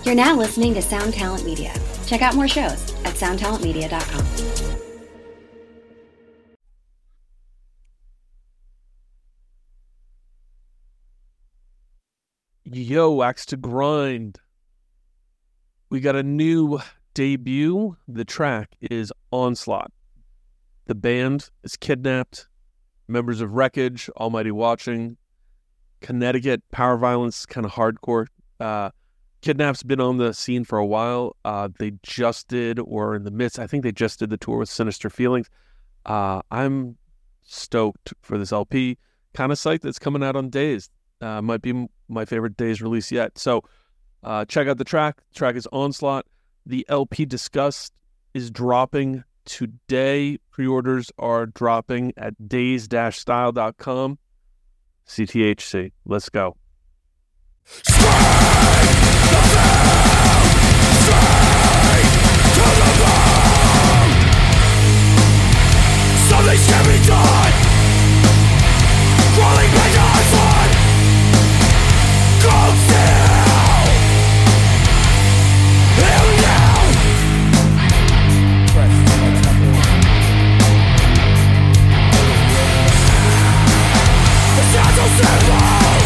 You're now listening to Sound Talent Media. Check out more shows at soundtalentmedia.com. Yo, Axe to Grind. We got a new debut. The track is Onslaught. The band is Kidnapped. Members of Wreckage, Almighty Watching, Connecticut, Power Violence, kind of hardcore. Kidnap's been on the scene for a while. They just did, or in the midst, I think they just did the tour with Sinister Feelings. I'm stoked for this LP. Kind of psyched that's coming out on Dazed. Might be my favorite Dazed release yet. So check out the track. The track is Onslaught. The LP Disgust is dropping today. Pre-orders are dropping at dazed-style.com. CTHC. Let's go. Something can be done. Crawling back to Iceland. Cold steel. Hell now. The sounds of simple.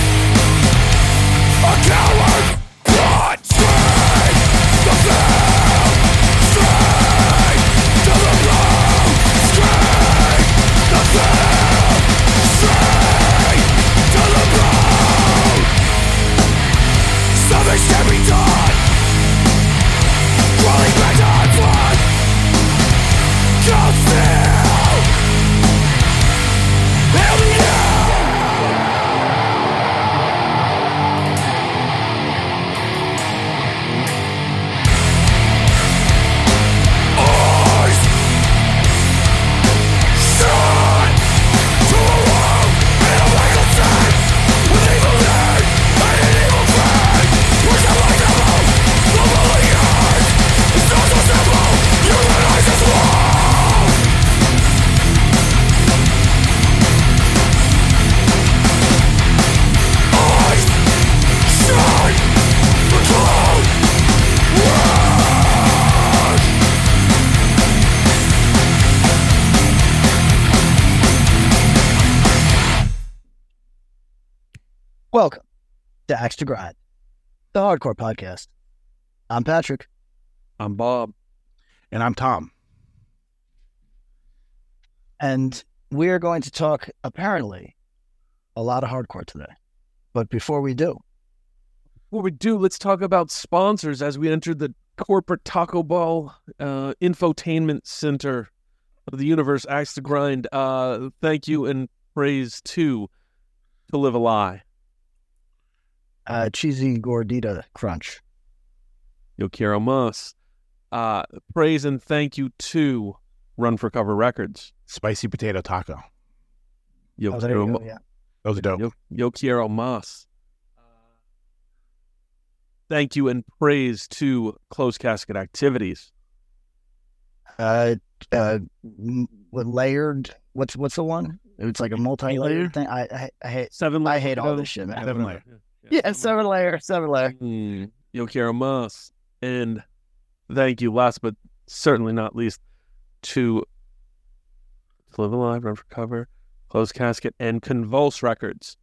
A coward. Blood strain. The field. Strain. To the blow. Strain. The field. Strain. To the blow. Something can be done. Crawling back to Iceland. Cold steel. Hell yeah. Eyes shine to a world in a legal state with evil need and an evil fate. Push them like devil, globally hurt. It's not so simple, you realize it's wrong. Eyes shine to cloud world. Welcome to Axe to Grind, the hardcore podcast. I'm Patrick. I'm Bob. And I'm Tom. And we're going to talk, apparently, a lot of hardcore today. But before we do, Let's talk about sponsors as we enter the corporate Taco Bell infotainment center of the universe, Axe to Grind. Thank you and praise to Live a Lie. Cheesy Gordita Crunch. Yo quiero más. Praise and thank you to Run for Cover Records. Spicy potato taco. Yo Oh, there you quiero go, yeah. Those are dope. Yo quiero más. Thank you and praise to Closed Casket Activities. Layered. What's the one? It's like a multi-layered thing. I hate. Seven. I hate all this shit, man. 7 layer. Yeah, seven layer. Yo quiero más. And thank you, last but certainly not least, to Live Alive, Run for Cover, Closed Casket, and Convulse Records.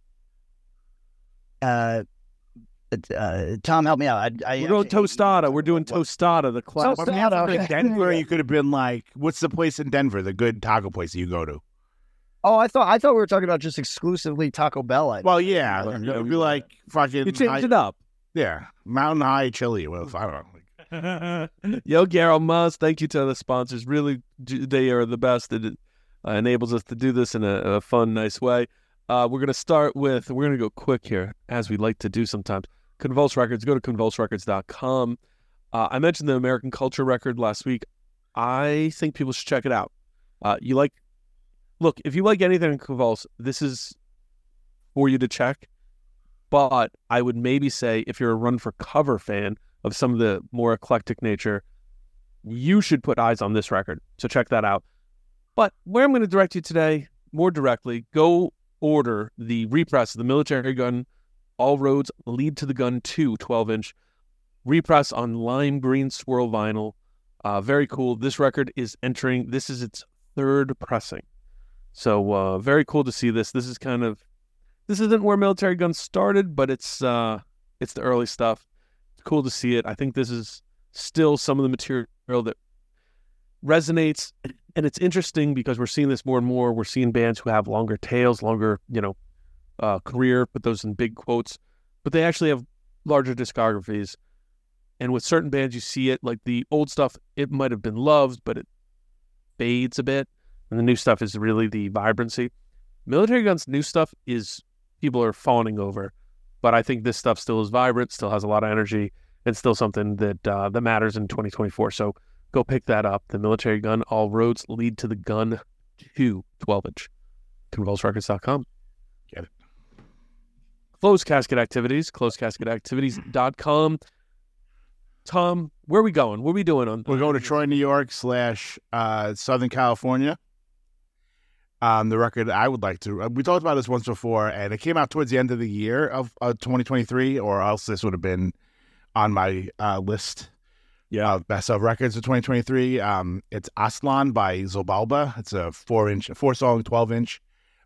Tom, help me out. We're doing Tostada. We're doing Tostada, the class. Tostada. But man, in Denver, you could have been like, what's the place in Denver, the good taco place that you go to? Oh, I thought we were talking about just exclusively Taco Bell items. Well, yeah. It would be like fucking... You changed it up. Yeah. Mountain High Chili. Well, I don't know. Yo, Garo Mas, thank you to the sponsors. Really, they are the best. It enables us to do this in a fun, nice way. We're going to go quick here, as we like to do sometimes. Convulse Records, go to convulserecords.com. I mentioned the American Culture record last week. I think people should check it out. Look, if you like anything in Convulse, this is for you to check. But I would maybe say if you're a Run for Cover fan of some of the more eclectic nature, you should put eyes on this record. So check that out. But where I'm going to direct you today, more directly, go order the repress of the Military Gun All Roads Lead to the Gun 2 12-inch. repress on lime green swirl vinyl. Very cool. This record is this is its third pressing. So very cool to see this. This isn't where Military Gun started, but it's the early stuff. It's cool to see it. I think this is still some of the material that resonates, and it's interesting because we're seeing this more and more. We're seeing bands who have longer tails, longer, career, put those in big quotes, but they actually have larger discographies. And with certain bands, you see it, like the old stuff, it might have been loved, but it fades a bit. And the new stuff is really the vibrancy. Military Gun's new stuff is people are fawning over, but I think this stuff still is vibrant, still has a lot of energy, and still something that that matters in 2024. So go pick that up. The Military Gun, All Roads Lead to the Gun 2 12-inch. Convulserecords.com. Get it. Closed Casket Activities, closedcasketactivities.com. Tom, where are we going? What are we doing on? We're going to Troy, New York / Southern California. The record I would like to. We talked about this once before, and it came out towards the end of the year of 2023, or else this would have been on my list. Yeah, best of records of 2023. It's Aslan by Zobalba. It's a 4-song, 12-inch.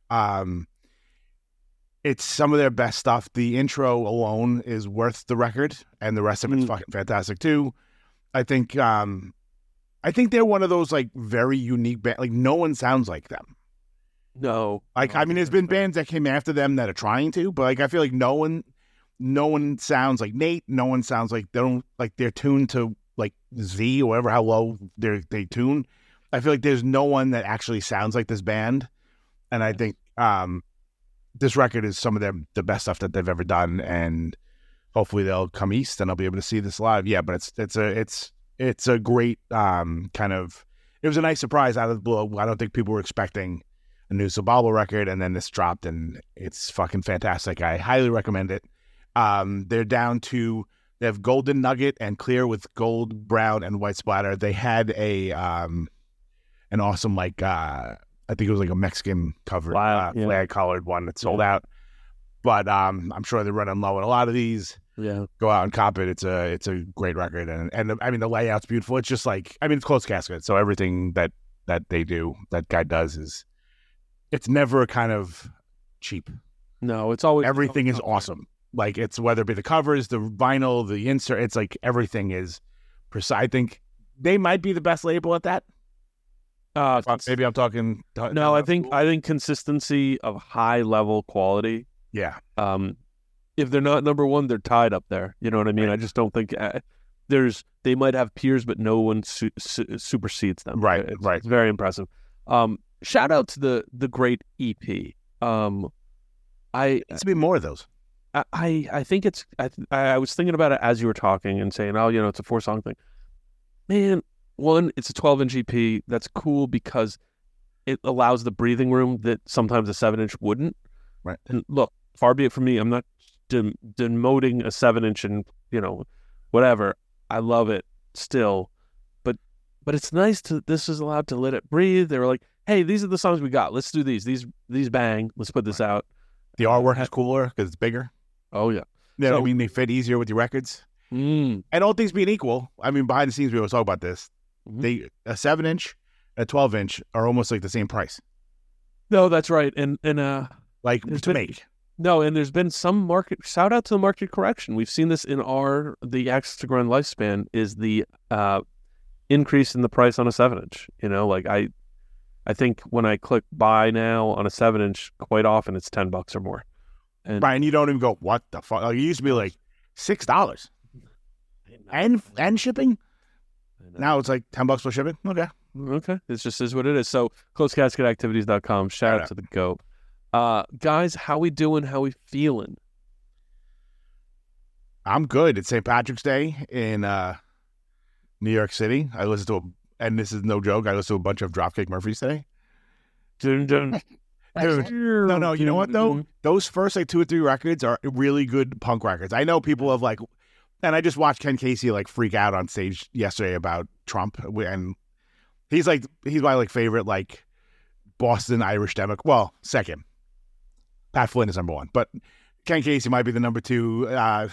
It's some of their best stuff. The intro alone is worth the record, and the rest of it's fucking fantastic too. I think they're one of those like very unique bands. Like no one sounds like them. No, there's been bands that came after them that are trying to, but like I feel like no one sounds like Nate. No one sounds like they're tuned to like Z or whatever how low they tune. I feel like there's no one that actually sounds like this band, and I think this record is some of the best stuff that they've ever done, and hopefully they'll come east and I'll be able to see this live. Yeah, but it's a great kind of. It was a nice surprise out of the blue. I don't think people were expecting a new Zobalba record, and then this dropped, and it's fucking fantastic. I highly recommend it. They're down to they have Golden Nugget and Clear with gold, brown, and white splatter. They had an awesome I think it was like a Mexican covered flag colored one that sold out. But I'm sure they're running low on a lot of these. Yeah, go out and cop it. It's a great record, and I mean the layout's beautiful. It's just it's Closed Casket, so everything that they do, that guy does it's never kind of cheap. No, it's always everything is awesome. Like it's whether it be the covers, the vinyl, the insert. It's like everything is precise. I think they might be the best label at that. Maybe I'm talking. No, I think consistency of high level quality. Yeah. If they're not number one, they're tied up there. You know what I mean? Right. I just don't think they might have peers, but no one supersedes them. Right. It's very impressive. Shout out to the great EP. It's to be more of those. I think it's. I was thinking about it as you were talking and saying, oh, it's a 4-song thing. Man. One, it's a 12-inch EP. That's cool because it allows the breathing room that sometimes a 7-inch wouldn't. Right. And look, far be it from me. I'm not demoting a 7-inch and, whatever. I love it still. But it's nice this is allowed to let it breathe. They were like, hey, these are the songs we got. Let's do these. These bang. Let's put this out. The artwork is cooler because it's bigger. Oh, yeah. Yeah, so, they fit easier with your records. And all things being equal, behind the scenes, we always talk about this. Mm-hmm. A 7-inch, a 12-inch are almost like the same price. No, that's right, and like to make. No, and there's been some market. Shout out to the market correction. We've seen this in the Axe to Grind lifespan is the increase in the price on a 7-inch. I think when I click buy now on a 7-inch, quite often it's $10 or more. And Brian, you don't even go what the fuck? Like, it used to be like $6 and shipping. Now it's like $10 for shipping. Okay. It just is what it is. So closedcasketactivities.com. Shout out to the GOAT. Guys, how we doing? How we feeling? I'm good. It's St. Patrick's Day in New York City. I listened to and this is no joke, I listened to a bunch of Dropkick Murphys today. Dun, dun. Dude, no, you know what though? Those first 2 or 3 records are really good punk records. I know people have and I just watched Ken Casey freak out on stage yesterday about Trump, and he's my favorite Boston Irish demo. Well, second. Pat Flynn is number 1, but Ken Casey might be the number 2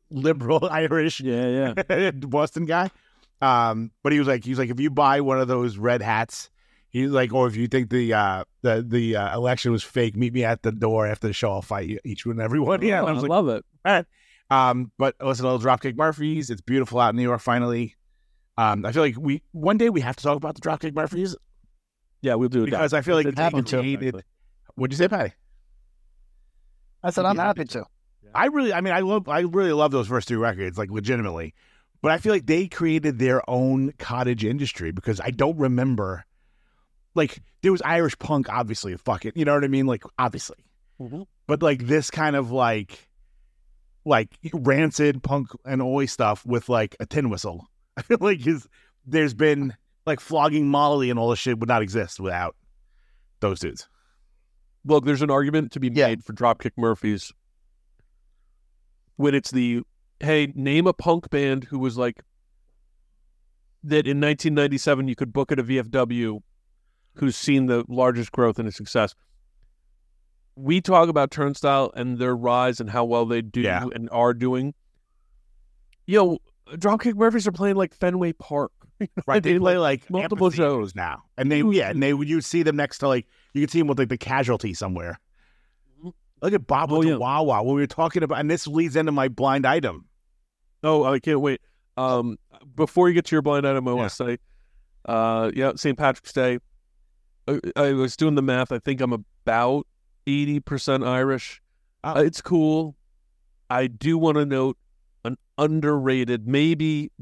liberal Irish Yeah, yeah. Boston guy. But he was like, if you buy one of those red hats, he's like, or if you think the election was fake, meet me at the door after the show. I'll fight you, each and every one. Yeah, and I was like, love it. all right. But listen, little Dropkick Murphys. It's beautiful out in New York. Finally, I feel like one day we have to talk about the Dropkick Murphys Yeah, we'll do it. because I feel like they happened to. created. What'd you say, Patty? I said I'm happy to. I really love those first 2 records, like legitimately. But I feel like they created their own cottage industry because I don't remember, like, there was Irish punk, obviously, you know what I mean? Like, obviously. Mhm. But like this kind of like rancid punk and oi stuff with like a tin whistle. I feel like there's been like flogging Molly and all this shit would not exist without those dudes. Look, there's an argument to be Yeah. made for Dropkick Murphys when it's hey, name a punk band who was like that in 1997 you could book at a VFW who's seen the largest growth and success. We talk about Turnstile and their rise and how well they do Yeah. and are doing. Yo, Dropkick Murphys are playing like Fenway Park. Right. They play like multiple amphitheaters shows now. And you see them next to like, you could see them with like the Casualty somewhere. Mhm. Look at Bob with the Wawa when we were talking about, and this leads into my blind item. Oh, I can't wait. Before you get to your blind item, I want to say, St. Patrick's Day. I was doing the math. I think I'm about 80% Irish. Oh. It's cool. I do want to note an underrated, maybe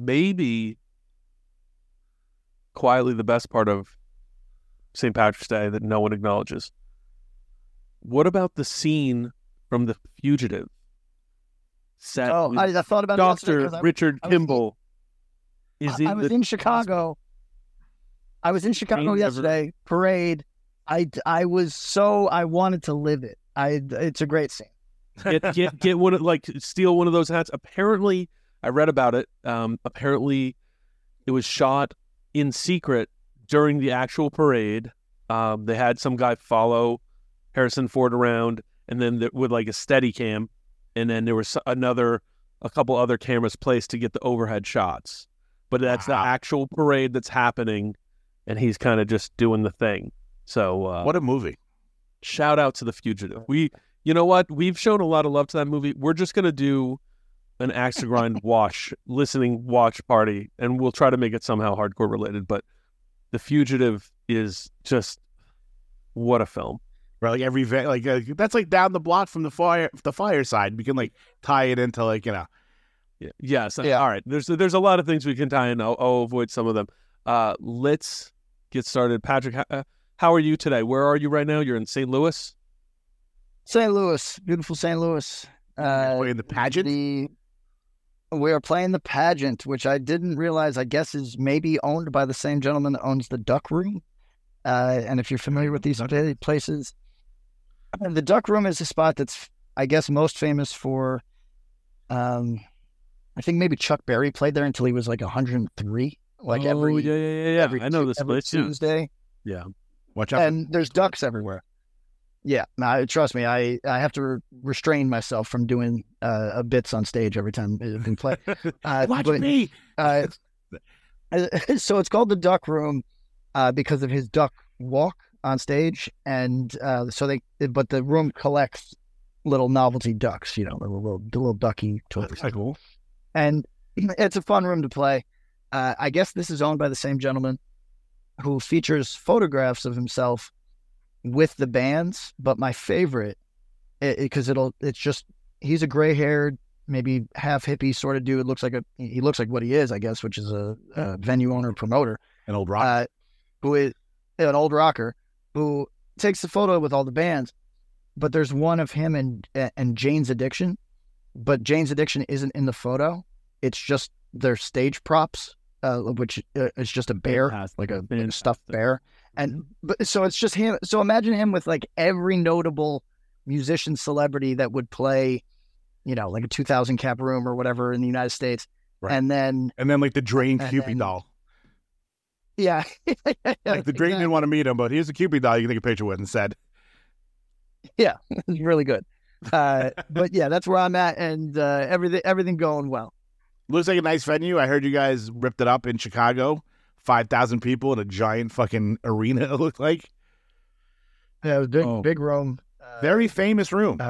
quietly the best part of St. Patrick's Day that no one acknowledges. What about the scene from The Fugitive? Set Oh, with I thought about it yesterday Dr. 'cause Richard Kimball is I was in Chicago. I was in Chicago Scene yesterday. Parade. I wanted to live it. It's a great scene. get one steal one of those hats. Apparently, I read about it. Apparently, it was shot in secret during the actual parade. They had some guy follow Harrison Ford around, and then with like a steady cam, and then there was a couple other cameras placed to get the overhead shots. But that's the actual parade that's happening, and he's kind of just doing the thing. So What a movie. shout out to The Fugitive. You know what? We've shown a lot of love to that movie. We're just going to do an Axe to Grind watch party, and we'll try to make it somehow hardcore related. But The Fugitive is just, what a film. Right, like that's like down the block from the fireside. We can like tie it into like, you know. Yeah. Yes. Yeah. All right. There's a lot of things we can tie in. I'll avoid some of them. Let's get started. Patrick, how are you today? Where are you right now? You're in St. Louis? St. Louis, beautiful St. Louis. Playing the pageant? We are playing the pageant, which I didn't realize, I guess, is maybe owned by the same gentleman that owns the Duck Room. And if you're familiar with these places, the Duck Room is a spot that's, I guess, most famous for, I think maybe Chuck Berry played there until he was like 103. Like yeah. every I know this every place. Yeah. Tuesday. Yeah. Watch out. And there's ducks everywhere. Yeah, no, trust me, I have to restrain myself from doing bits on stage every time we play. Watch me. So it's called the Duck Room because of his duck walk on stage, and but the room collects little novelty ducks, the little ducky toys. That's cool. And it's a fun room to play. I guess this is owned by the same gentleman who features photographs of himself with the bands, but my favorite, because he's a gray-haired, maybe half hippie sort of dude. He looks like what he is, I guess, which is a venue owner, promoter, An old rock. who is an old rocker who takes the photo with all the bands. But there's one of him and Jane's Addiction, but Jane's Addiction isn't in the photo. It's just their stage props, which is just a bear, like a stuffed bear. So it's just him. So imagine him with like every notable musician celebrity that would play, like a 2,000 cap room or whatever in the United States. Right. And then like the Drain Cupid doll. Yeah. Like the Drain didn't want to meet him, but here's a Cupid doll you can take a picture with instead. Yeah, it's really good. But yeah, that's where I'm at, and everything going well. Looks like a nice venue. I heard you guys ripped it up in Chicago. 5,000 people in a giant fucking arena, it looked like. Yeah, it was big room. Very famous room.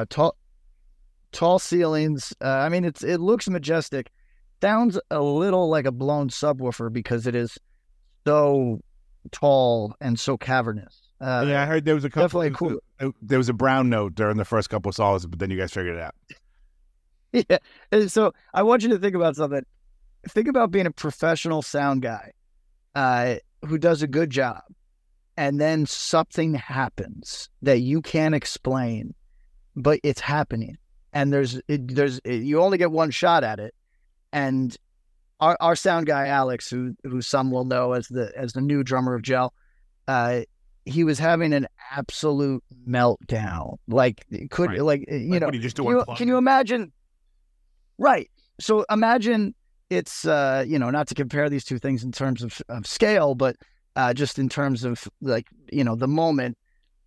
Tall ceilings. I mean, it looks majestic. Sounds a little like a blown subwoofer because it is so tall and so cavernous. Yeah, I heard there was a couple. Definitely cool. There was a brown note during the first couple of songs, but then you guys figured it out. Yeah. And so I want you to think about something. Think about being a professional sound guy who does a good job, and then something happens that you can't explain, but it's happening, and you only get one shot at it. And our sound guy Alex, who some will know as the new drummer of Gel, he was having an absolute meltdown. Like Right. like you know, What, he just do can you imagine? Right. So imagine it's not to compare these two things in terms of scale, but just in terms of like the moment.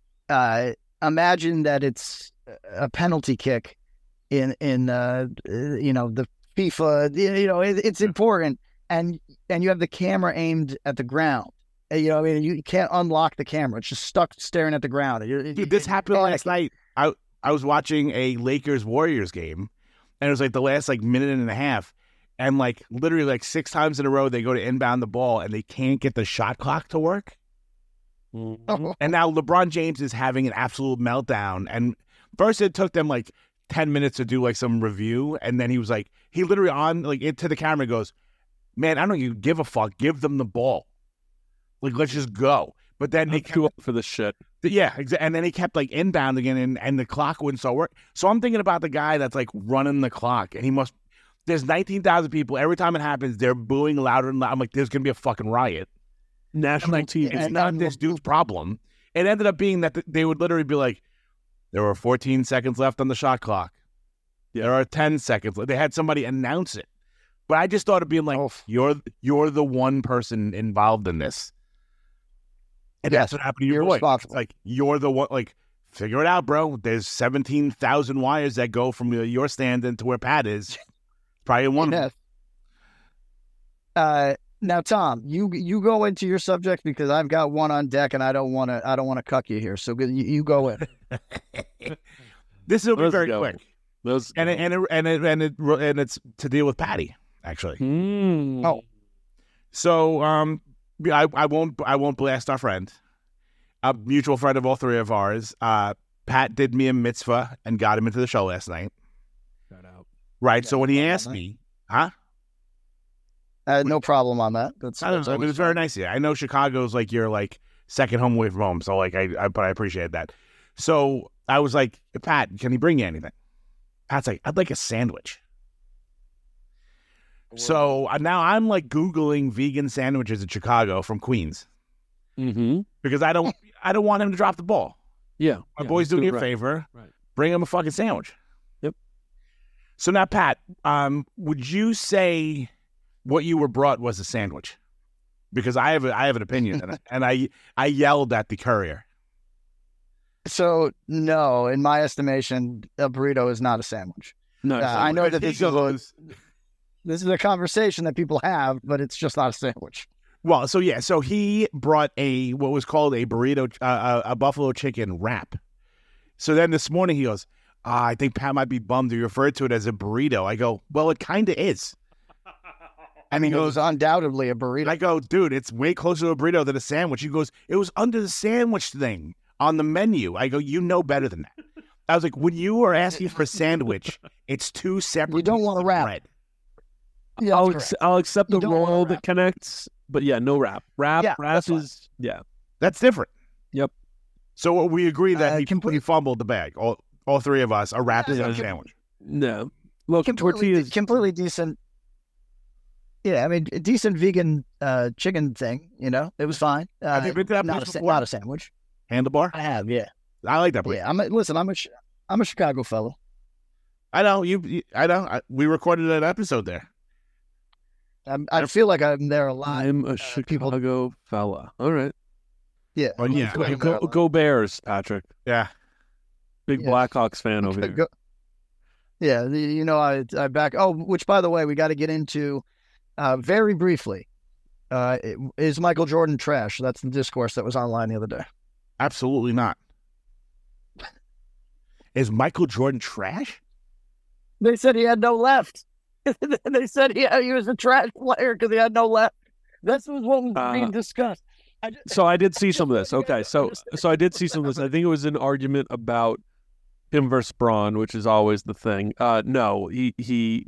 Imagine that it's a penalty kick in the FIFA. It's important, and you have the camera aimed at the ground. You can't unlock the camera; it's just stuck staring at the ground. Dude, this happened last night. I was watching a Lakers Warriors game, and it was like the last minute and a half, and literally 6 times in a row they go to inbound the ball and they can't get the shot clock to work. Mm-hmm. And now LeBron James is having an absolute meltdown. And first it took them 10 minutes to do some review, and then he was he literally on into the camera goes, "Man, I don't even give a fuck. Give them the ball. Let's just go." But then they too up for this shit. Yeah, exactly. And then he kept inbound again, and the clock wouldn't so work. So I'm thinking about the guy that's running the clock, and there's 19,000 people. Every time it happens, they're booing louder and louder. I'm there's gonna be a fucking riot. National TV. It's not this dude's problem. It ended up being that they would literally be there were 14 seconds left on the shot clock. Yeah. There are 10 seconds left. They had somebody announce it. But I just thought of being you're the one person involved in this. And that's what happened to your boy. It's you're the one, figure it out, bro. There's 17,000 wires that go from your stand into where Pat is. Probably one of them. Now, Tom, you go into your subject because I've got one on deck, and I don't want to cuck you here. So you go in. This will be very go. quick. And it's to deal with Patty, actually. Oh, so I won't blast our friend, a mutual friend of all three of ours. Pat did me a mitzvah and got him into the show last night. shout out. Right. So when he asked me, No problem on that. I don't know. It was very nice. Yeah, I know Chicago's your second home away from home, so but I appreciate that. So I was like, Pat, can he bring you anything? Pat's like, I'd like a sandwich. So now I'm Googling vegan sandwiches in Chicago from Queens because I don't want him to drop the ball. Yeah, My boy's doing you a favor. Right. Bring him a fucking sandwich. Yep. So now, Pat, would you say what you were brought was a sandwich? Because I have an opinion, and I yelled at the courier. So no, in my estimation, a burrito is not a sandwich. No, I know that this is a conversation that people have, but it's just not a sandwich. Well, so he brought what was called a burrito, a buffalo chicken wrap. So then this morning he goes, I think Pat might be bummed you referred to it as a burrito. I go, well, it kind of is. And he It goes, was undoubtedly a burrito. I go, dude, it's way closer to a burrito than a sandwich. He goes, it was under the sandwich thing on the menu. I go, you know better than that. I was like, when you are asking for a sandwich, it's two separate. You don't want a wrap. bread. Yeah, I'll that's correct. I'll accept You the don't want a roll wrap. that connects, but yeah, no wrap. Wrap Yeah, that's fine. is That's different. Yep. So we agree that he completely- fumbled the bag. All three of us. A wrap is Yeah, not a yeah. sandwich. no. Look, completely, tortillas. completely decent. Yeah, I mean, a decent vegan chicken thing. It was fine. Have you been to that not place a before? not a sandwich. Handlebar. I have, yeah. I like that place. Yeah, I'm a Chicago fellow. I know I know. We recorded an episode there. I feel like I'm there a lot. I'm a people- Chicago fella. All right. Yeah. Oh, yeah. Go Bears, Patrick. Yeah. Big Yeah. Blackhawks fan over here. Yeah, I back. Oh, which by the way, we got to get into very briefly. Is Michael Jordan trash? That's the discourse that was online the other day. Absolutely not. Is Michael Jordan trash? They said he had no left. They said he was a trash player because he had no left. This was what was being discussed. So I did see some of this. Okay, so I did see some of this. I think it was an argument about him versus Braun, which is always the thing. No, he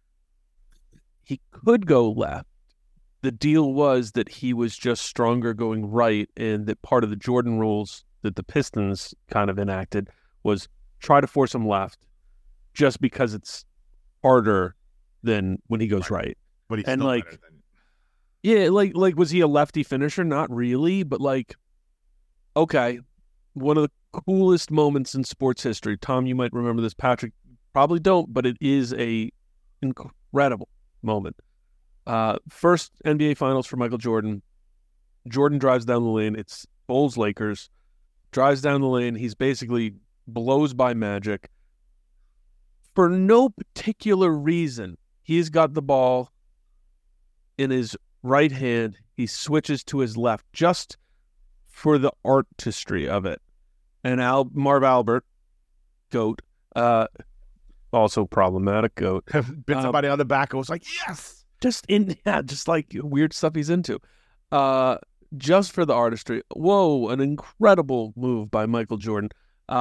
could go left. The deal was that he was just stronger going right, and that part of the Jordan rules that the Pistons kind of enacted was try to force him left, just because it's harder than when he goes right. But he's And, still like, better than... Yeah, like was he a lefty finisher? Not really, but like, okay, one of the coolest moments in sports history. Tom, you might remember this. Patrick probably don't, but it is a incredible moment. First NBA Finals for Michael Jordan. Jordan drives down the lane. It's Bulls Lakers. Drives down the lane. He's basically blows by Magic. For no particular reason, he's got the ball in his right hand. He switches to his left just for the artistry of it. And Marv Albert, GOAT, also problematic GOAT. Bit somebody on the back and was like, yes! Just like weird stuff he's into. Just for the artistry. Whoa, an incredible move by Michael Jordan.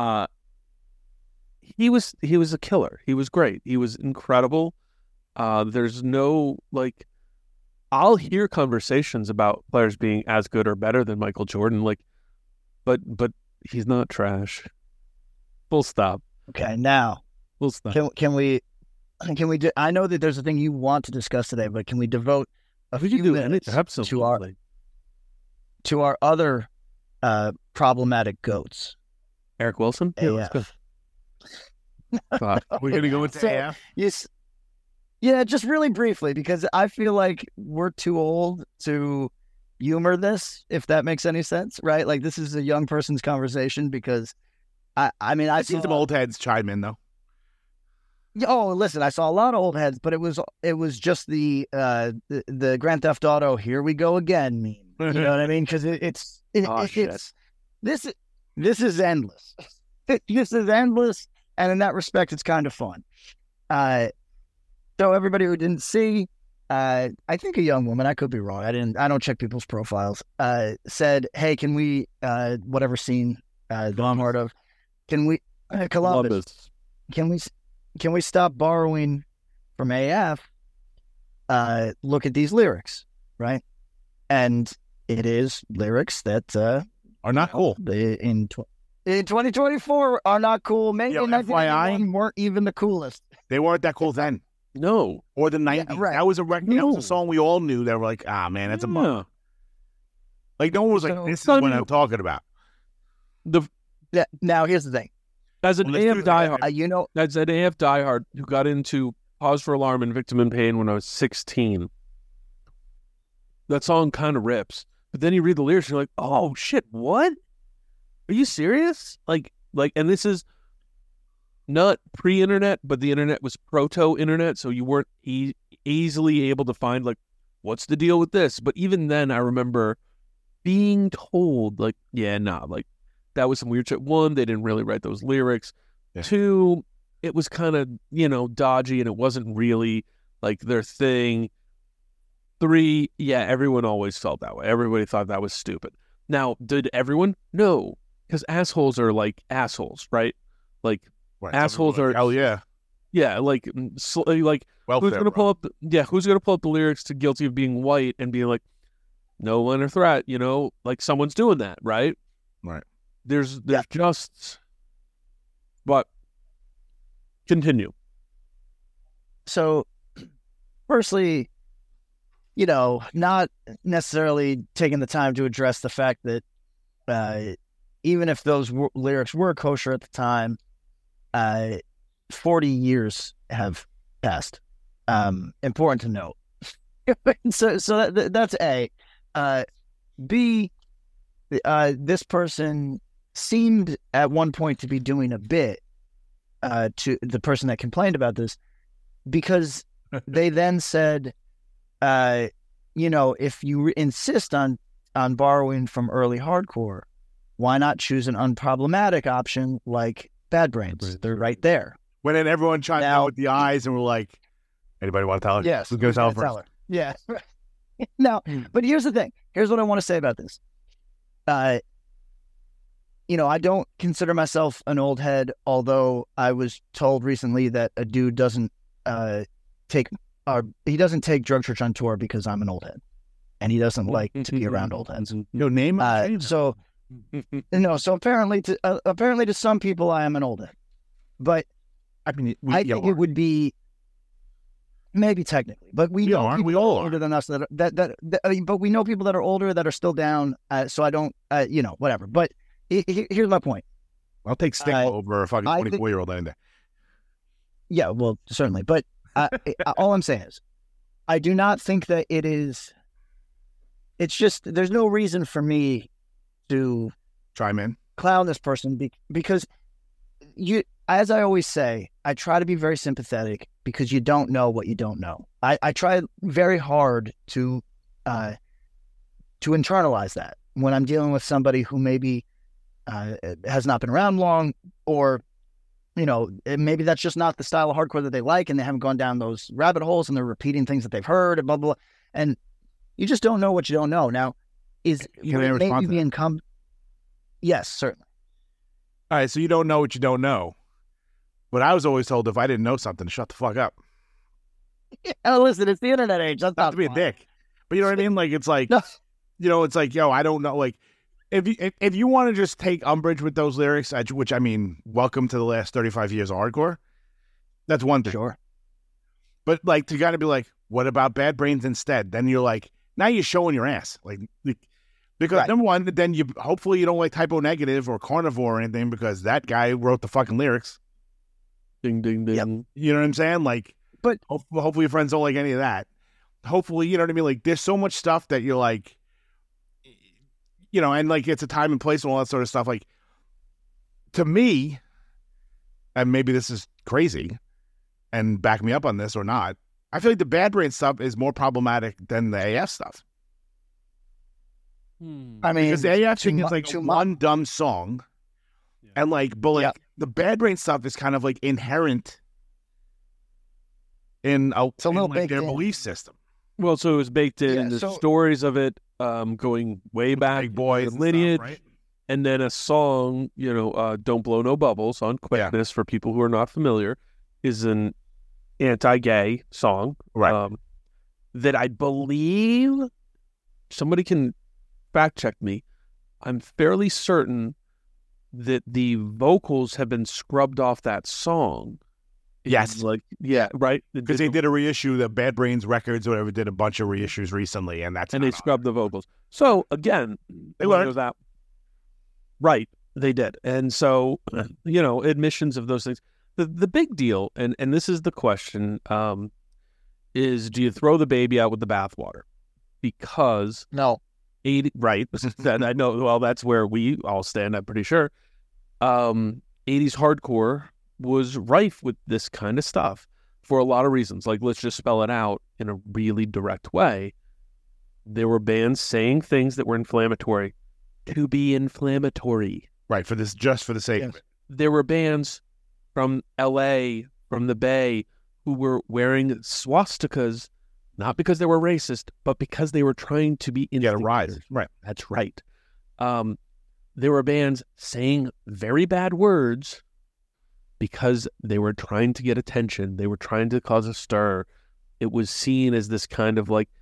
He was a killer. He was great. He was incredible. There's no, like, I'll hear conversations about players being as good or better than Michael Jordan, like, but he's not trash. Full stop. Okay, now Full stop. can we I know that there's a thing you want to discuss today, but can we devote a We few can do minutes anything. Absolutely. to our other problematic goats? Eric Wilson? Yeah, let's go. Fuck. We're going to go into So- AF? Yes. Yeah, just really briefly, because I feel like we're too old to humor this, if that makes any sense, right? Like, this is a young person's conversation because I mean, I've seen some old heads chime in, though. Oh, listen, I saw a lot of old heads, but it was just the Grand Theft Auto "Here we go again" meme. You know what I mean? Because it's this is endless. This is endless, and in that respect, it's kind of fun. So everybody who didn't see, I think a young woman, I could be wrong. I don't check people's profiles. Said, "Hey, can we whatever scene that I'm part of? Can we Columbus? Can we stop borrowing from AF? Look at these lyrics, right? And it is lyrics that Are not cool. in 2024 are not cool. Maybe Yo, in 1991 weren't even the coolest. They weren't that cool then. No. Or the 90s. right. That was a record. That was No. a song we all knew. They were like, man, that's a bummer. Yeah. Like, no one was like, So- this is what I'm talking about. Yeah. Now here's the thing. As an Well, let's AF do that. diehard, That's an AF diehard who got into Pause for Alarm and Victim in Pain when I was 16. That song kind of rips. But then you read the lyrics and you're like, oh, shit, what? Are you serious? Like, and this is not pre-internet, but the internet was proto-internet, so you weren't easily able to find, like, what's the deal with this? But even then, I remember being told, like, yeah, nah, like, that was some weird shit. One, they didn't really write those lyrics. Yeah. Two, it was kind of, dodgy and it wasn't really like their thing. Three, yeah, everyone always felt that way. Everybody thought that was stupid. Now, did everyone? No, because assholes are like assholes, right? Like, Right. Assholes are- Hell yeah. yeah, like Welfare, who's gonna pull up? Yeah, who's gonna pull up the lyrics to "Guilty of Being White" and be like, "No one or threat," like someone's doing that, right? Right. There's Yeah. just, but continue. So, firstly, not necessarily taking the time to address the fact that even if those lyrics were kosher at the time, 40 years have passed. Important to note. so that's A. B, this person seemed at one point to be doing a bit to the person that complained about this, because they then said, if you insist on borrowing from early hardcore, why not choose an unproblematic option like Bad Brains? They're right there. When then everyone chimed out with the eyes and we're like, anybody want to tell her? Yes. Who's going to tell her first? Tell her. Yeah. Now, but here's the thing. Here's what I want to say about this. I don't consider myself an old head, although I was told recently that a dude doesn't take Drug Church on tour because I'm an old head, and he doesn't like to be around old heads. No name. So apparently to some people I am an old head, but I mean, I think it would be maybe technically, but we know people we all older than us but we know people that are older that are still down. So I don't, whatever. But here's my point. I'll take Stigma over a fucking 24-year-old any day. Yeah, well, certainly. But all I'm saying is, I do not think that it is. It's just there's no reason for me to chime in, clown this person because you. As I always say, I try to be very sympathetic because you don't know what you don't know. I try very hard to internalize that when I'm dealing with somebody who maybe has not been around long, or maybe that's just not the style of hardcore that they like, and they haven't gone down those rabbit holes, and they're repeating things that they've heard, and blah blah blah. And you just don't know what you don't know. Now, Can I respond to that? Yes, certainly. All right, so you don't know what you don't know. But I was always told if I didn't know something, shut the fuck up. Oh, listen, it's the internet age. That's not to be a dick. But you know what I mean? Like, it's like, it's like, yo, I don't know. Like, if you want to just take umbrage with those lyrics, which, I mean, welcome to the last 35 years of hardcore, that's one thing. Sure. But, like, to kind of be like, what about Bad Brains instead? Then you're like, now you're showing your ass. Like because, right. Number one, then hopefully you don't like Typo Negative or Carnivore or anything because that guy wrote the fucking lyrics. Ding, ding, ding. Yep. You know what I'm saying? Like, but hopefully your friends don't like any of that. Hopefully, you know what I mean? Like, there's so much stuff that you're like, and like it's a time and place and all that sort of stuff. Like, to me, and maybe this is crazy, and back me up on this or not, I feel like the Bad Brain stuff is more problematic than the AF stuff. I mean, because the AF thing is like one dumb song. And like, but like the Bad Brain stuff is kind of like inherent in their belief system. Well, so it was baked in the stories of it, going way back, Big Boys, the lineage, stuff, right? And then a song, "Don't Blow No Bubbles" on Quickness for people who are not familiar, is an anti-gay song, right? That I believe somebody can fact check me. I'm fairly certain that the vocals have been scrubbed off that song. Yes. Right? Because they did a reissue, the Bad Brains Records or whatever did a bunch of reissues recently, and they scrubbed the vocals. So, again, they learned that. Right, they did. And so, admissions of those things. The big deal, and this is the question, is do you throw the baby out with the bathwater? Because... No. 80, right. I know, well, that's where we all stand, I'm pretty sure. 80s hardcore was rife with this kind of stuff for a lot of reasons. Like, let's just spell it out in a really direct way. There were bands saying things that were inflammatory to be inflammatory. Right, just for the sake of it. There were bands from LA, from the Bay, who were wearing swastikas not because they were racist, but because they were trying to be get a rise. Right. That's right. There were bands saying very bad words because they were trying to get attention. They were trying to cause a stir. It was seen as this kind of like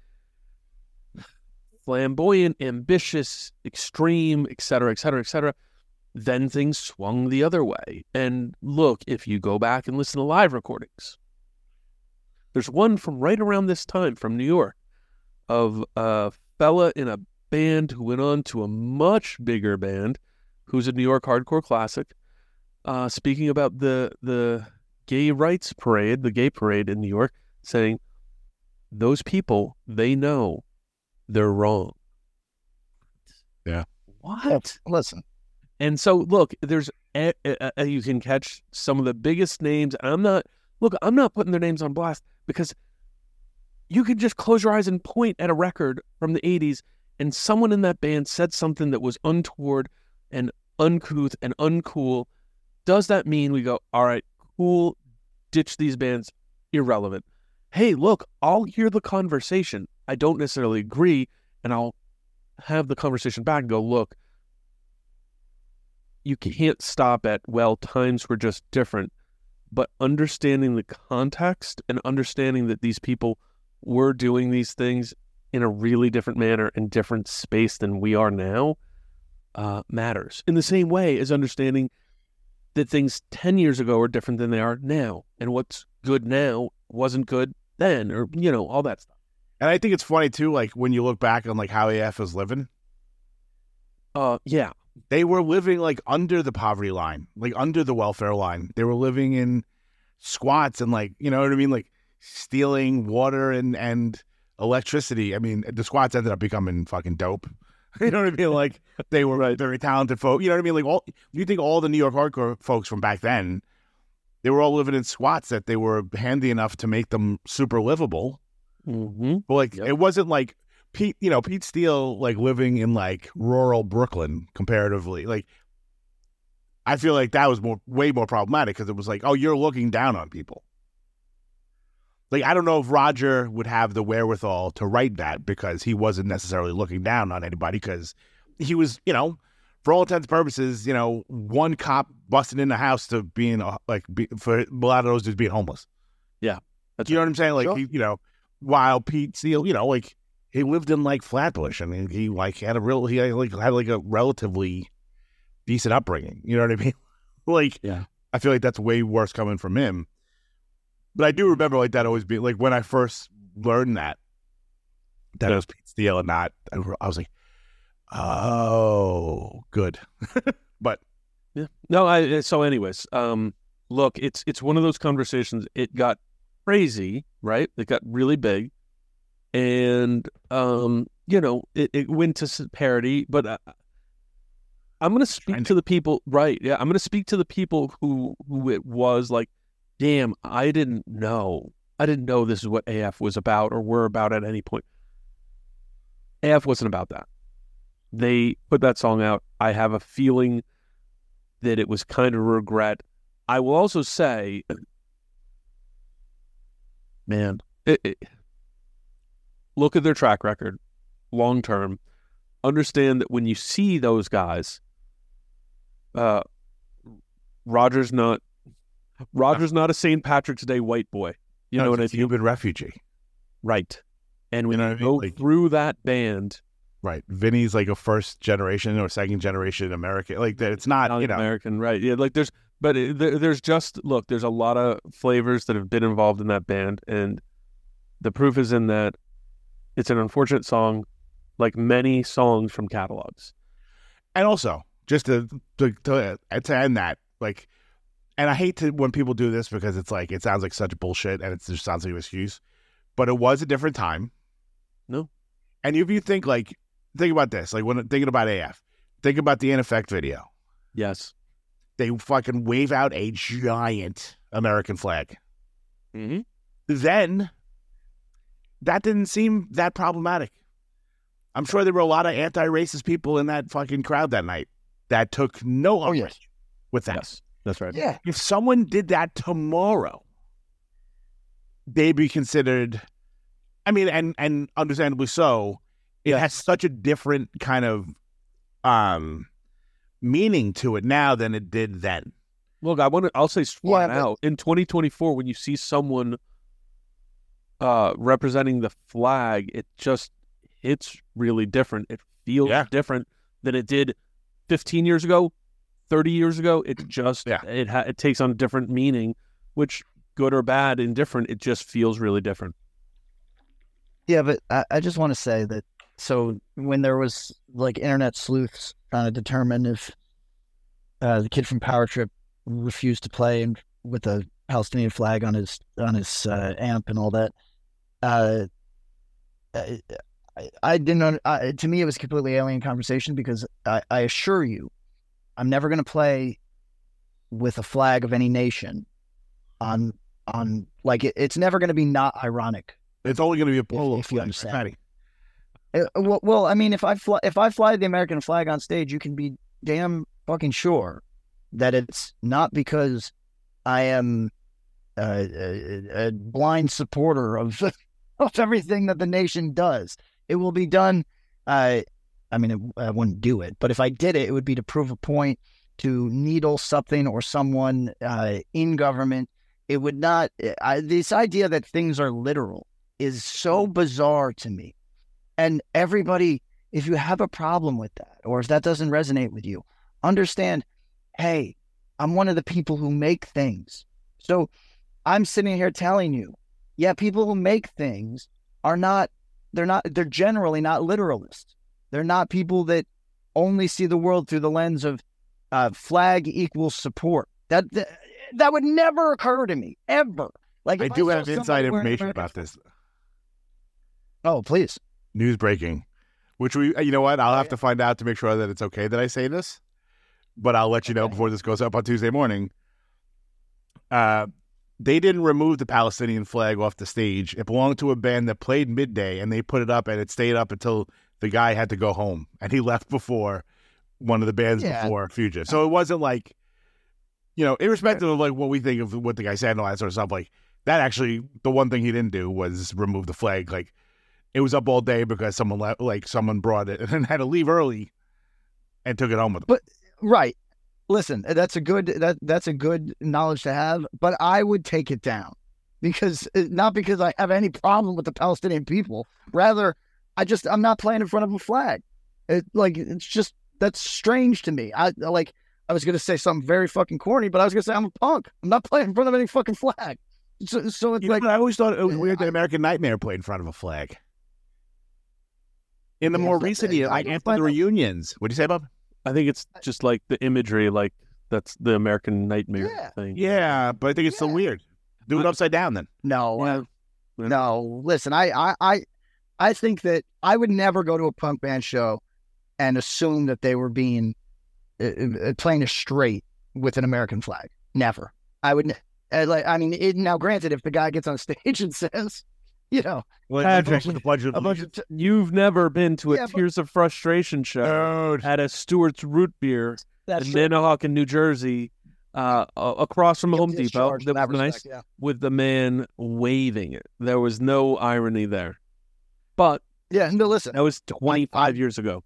flamboyant, ambitious, extreme, et cetera, et cetera, et cetera. Then things swung the other way. And look, if you go back and listen to live recordings, there's one from right around this time from New York of a fella in a band who went on to a much bigger band who's a New York hardcore classic, speaking about the gay rights parade, the gay parade in New York, saying, those people, they know they're wrong. Yeah. What? Listen. And so, look, there's you can catch some of the biggest names. I'm not putting their names on blast because you could just close your eyes and point at a record from the 80s and someone in that band said something that was untoward and uncouth and uncool. Does that mean we go, all right, cool, ditch these bands, irrelevant? Hey, look, I'll hear the conversation. I don't necessarily agree, and I'll have the conversation back and go, look, you can't stop at, well, times were just different, but understanding the context and understanding that these people were doing these things in a really different manner and different space than we are now matters. In the same way as understanding that things 10 years ago are different than they are now, and what's good now wasn't good then, or, all that stuff. And I think it's funny too, like when you look back on like how AF is living. Yeah. They were living like under the poverty line, like under the welfare line. They were living in squats and like, you know what I mean? Like stealing water and electricity. I mean, the squats ended up becoming fucking dope. You know what I mean? Like they were very talented folk. You know what I mean? Like you think all the New York hardcore folks from back then, they were all living in squats that they were handy enough to make them super livable. Mm-hmm. But like, It wasn't like Pete Steele, like living in like rural Brooklyn comparatively. Like, I feel like that was way more problematic because it was like, oh, you're looking down on people. Like, I don't know if Roger would have the wherewithal to write that because he wasn't necessarily looking down on anybody because he was, for all intents and purposes, one cop busting in the house to being for a lot of those dudes being homeless. Yeah. You know what I'm saying? Like, sure. While Pete Steele, like he lived in like Flatbush. I mean, he had a relatively decent upbringing. You know what I mean? Like, yeah. I feel like that's way worse coming from him. But I do remember like that always being like when I first learned that it was Pete Steele and not, I was like, oh, good. But yeah, no. So, anyways, look, it's one of those conversations. It got crazy, right? It got really big, and it went to parody. But I'm going to speak to the people, right? Yeah, I'm going to speak to the people who it was like. Damn, I didn't know this is what AF was about or were about at any point. AF wasn't about that. They put that song out. I have a feeling that it was kind of regret. I will also say, man, look at their track record long term. Understand that when you see those guys, Roger's not a St. Patrick's Day white boy. You know what I mean? Cuban refugee. Right. And when you go through that band. Right. Vinny's like a first generation or second generation American. Like that, it's not, American, right. Yeah, like there's just, look, there's a lot of flavors that have been involved in that band. And the proof is in that it's an unfortunate song, like many songs from catalogs. And also, just to end that, like, and I hate when people do this because it's like, it sounds like such bullshit and it just sounds like an excuse, but it was a different time. No. And if you think about this, like when thinking about AF, think about the In Effect video. Yes. They fucking wave out a giant American flag. Mm-hmm. Then that didn't seem that problematic. I'm sure there were a lot of anti-racist people in that fucking crowd that night that took no umbrage with that. Yes. That's right. Yeah. If someone did that tomorrow, they'd be considered, I mean, and understandably so, it has such a different kind of meaning to it now than it did then. Look, I'll say flat out, in 2024, when you see someone representing the flag, it's really different. It feels different than it did 15 years ago. 30 years ago, it just it takes on a different meaning, which good or bad, indifferent, it just feels really different. Yeah, but I just want to say that, so when there was like internet sleuths trying to determine if the kid from Power Trip refused to play with a Palestinian flag on his amp and all that, I didn't. To me, it was a completely alien conversation because I assure you, I'm never going to play with a flag of any nation on like it's never going to be not ironic. It's only going to be a polo if you flag, understand. Patty. Well, I mean, if I fly the American flag on stage, you can be damn fucking sure that it's not because I am a blind supporter of of everything that the nation does. It will be done. I wouldn't do it, but if I did it, it would be to prove a point, to needle something or someone in government. It would not. This idea that things are literal is so bizarre to me. And everybody, if you have a problem with that, or if that doesn't resonate with you, understand, hey, I'm one of the people who make things. So I'm sitting here telling you, yeah, people who make things they're generally not literalists. They're not people that only see the world through the lens of flag equals support. That would never occur to me, ever. Like I if do saw have inside somebody wearing information American about this. Oh, please. News breaking, which you know what? I'll have to find out to make sure that it's okay that I say this, but I'll let you know before this goes up on Tuesday morning. They didn't remove the Palestinian flag off the stage. It belonged to a band that played midday, and they put it up, and it stayed up until the guy had to go home, and he left before one of the bands before Fugitive. So it wasn't like, irrespective of like what we think of what the guy said and all that sort of stuff, like that actually, the one thing he didn't do was remove the flag. Like it was up all day because someone brought it and then had to leave early and took it home with them. But right. Listen, that's a good knowledge to have, but I would take it down not because I have any problem with the Palestinian people. Rather, I'm not playing in front of a flag. That's strange to me. I was going to say something very fucking corny, but I was going to say I'm a punk. I'm not playing in front of any fucking flag. So it's I always thought it was weird that American Nightmare played in front of a flag. In the more recent years, like after the reunions. What do you say, Bob? I think it's just like the imagery, like that's the American Nightmare thing. Yeah, but I think it's still weird. Do it upside down then. No. Listen, I think that I would never go to a punk band show and assume that they were being playing a straight with an American flag. Never. I would. Now, granted, if the guy gets on stage and says, Patrick, you've never been to a Tears of Frustration show at a Stewart's Root Beer in Manahawkin, New Jersey, across from Home Depot. That was nice, with the man waving it. There was no irony there. But listen, that was 25 years ago.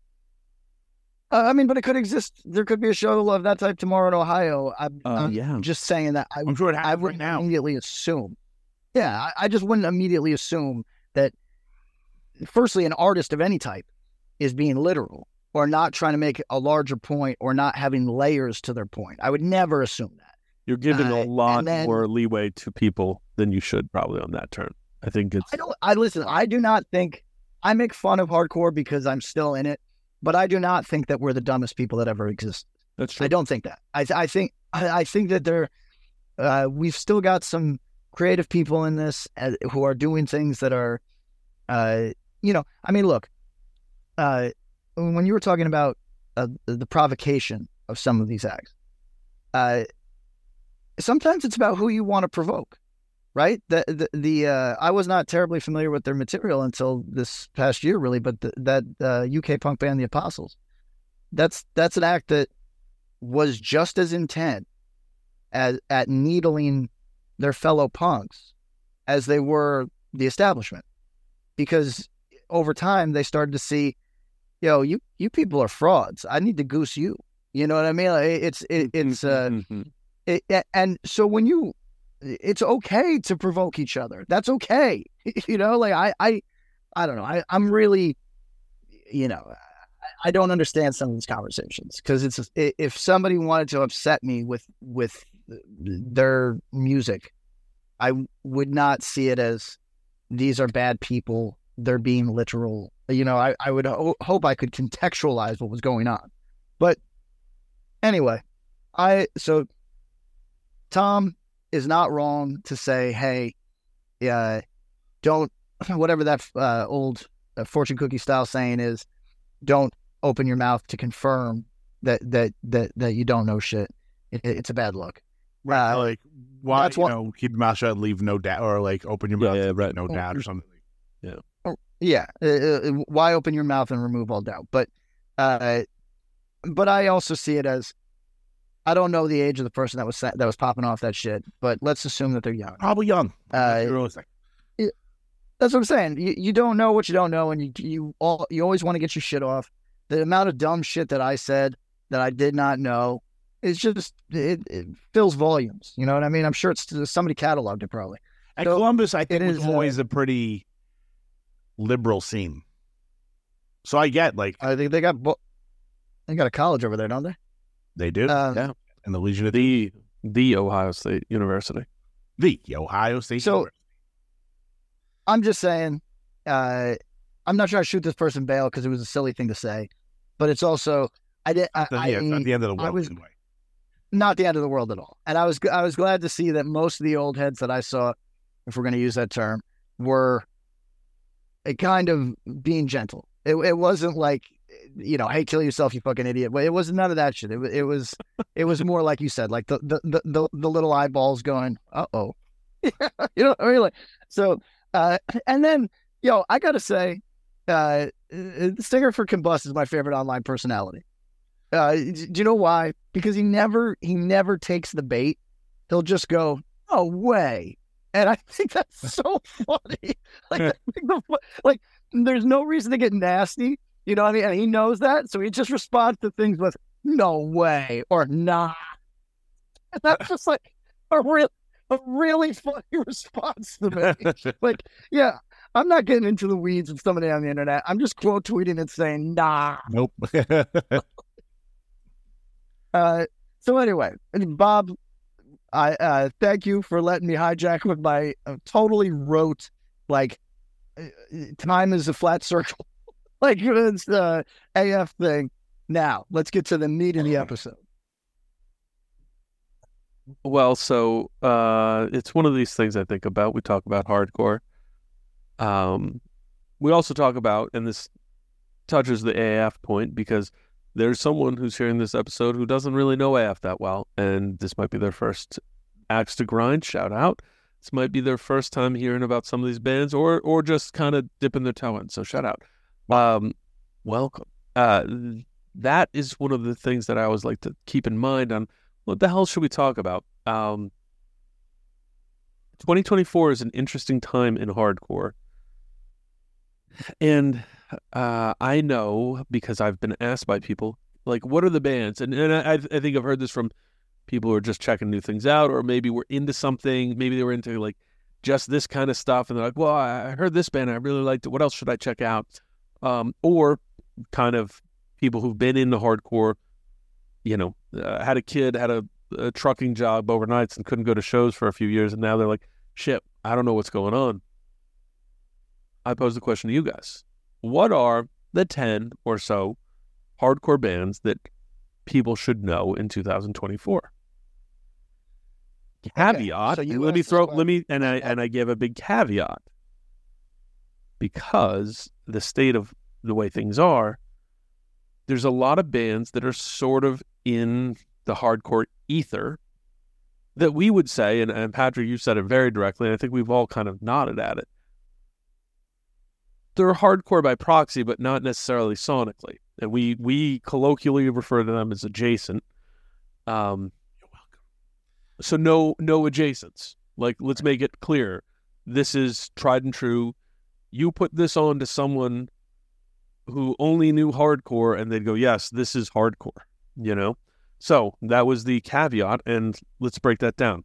But it could exist. There could be a show of that type tomorrow in Ohio. I'm just saying that I'm sure it happens I wouldn't right now. immediately assume. Yeah, I just wouldn't immediately assume that, firstly, an artist of any type is being literal or not trying to make a larger point or not having layers to their point. I would never assume that. You're giving a lot more leeway to people than you should probably on that term. I think it's... I do not think... I make fun of hardcore because I'm still in it, but I do not think that we're the dumbest people that ever exist. That's true. I don't think that. I think that we've still got some creative people in this who are doing things that are, look, when you were talking about the provocation of some of these acts, sometimes it's about who you want to provoke, right? I was not terribly familiar with their material until this past year, really, but that UK punk band, The Apostles, that's an act that was just as intent at needling their fellow punks as they were the establishment, because over time they started to see, you people are frauds. I need to goose you. You know what I mean? And so it's okay to provoke each other. That's okay. I don't know. I'm really, I don't understand some of these conversations because if somebody wanted to upset me with their music, I would not see it as these are bad people. They're being literal. I would hope I could contextualize what was going on. But anyway, so Tom is not wrong to say, hey, don't, whatever that old fortune cookie style saying is, don't open your mouth to confirm that you don't know shit. It's a bad look. Right. Like, why, that's what- keep your mouth shut and leave no doubt, or like open your mouth and right. leave no doubt or something. Yeah. Why open your mouth and remove all doubt? But I also see it as, I don't know the age of the person that was popping off that shit, but let's assume that they're young. Probably young. That's what I'm saying. You don't know what you don't know, and you always want to get your shit off. The amount of dumb shit that I said that I did not know is just it fills volumes. You know what I mean? I'm sure somebody cataloged it probably. And So, Columbus, I think, it was is, always a pretty liberal scene. So I get, like, I think they got a college over there, don't they? they do. Yeah. And the Legion of The Ohio State University. the Ohio State. So- University. I'm just saying, I'm not trying to shoot this person bail because it was a silly thing to say, but it's also At the end of the world, was- anyway. not the end of the world at all. And I was glad to see that most of the old heads that I saw, if we're going to use that term, were a kind of being gentle. It wasn't like, hey, kill yourself, you fucking idiot. But it was none of that shit. It was more like you said, like the little eyeballs going, uh-oh. You know what I mean? Like, so, and then, I got to say, Stinger for Combust is my favorite online personality. Do you know why? Because he never takes the bait. He'll just go, "No way," and I think that's so funny. Like, there's no reason to get nasty. You know what I mean? And he knows that, so he just responds to things with "No way" or "Nah." And that's just like a really funny response to me. Like, yeah, I'm not getting into the weeds with somebody on the internet. I'm just quote tweeting and saying "Nah." Nope. So anyway, Bob, I thank you for letting me hijack with my totally rote, like, time is a flat circle, like it's the AF thing. Now let's get to the meat of the episode. Well, so it's one of these things I think about. We talk about hardcore. We also talk about, and this touches the AF point, because there's someone who's hearing this episode who doesn't really know AF that well, and this might be their first axe to grind. Shout out. This might be their first time hearing about some of these bands, or just kind of dipping their toe in. So shout out. Welcome. That is one of the things that I always like to keep in mind on what the hell should we talk about. 2024 is an interesting time in hardcore. And I know, because I've been asked by people, like, what are the bands? And I think I've heard this from people who are just checking new things out, or maybe we're into something. Maybe they were into, like, just this kind of stuff, and they're like, well, I heard this band, I really liked it. What else should I check out? Or kind of people who've been into hardcore, had a kid, had a trucking job overnights and couldn't go to shows for a few years, and now they're like, shit, I don't know what's going on. I pose the question to you guys. What are the 10 or so hardcore bands that people should know in 2024? Caveat. so you let me asked throw. this Let me and I give a big caveat, because the state of the way things are, there's a lot of bands that are sort of in the hardcore ether that we would say, and Patrick, you said it very directly, and I think we've all kind of nodded at it. They're hardcore by proxy, but not necessarily sonically. And we colloquially refer to them as adjacent. You're welcome. So no adjacents. Like, let's make it clear. This is tried and true. You put this on to someone who only knew hardcore, and they'd go, yes, this is hardcore, So that was the caveat, and let's break that down.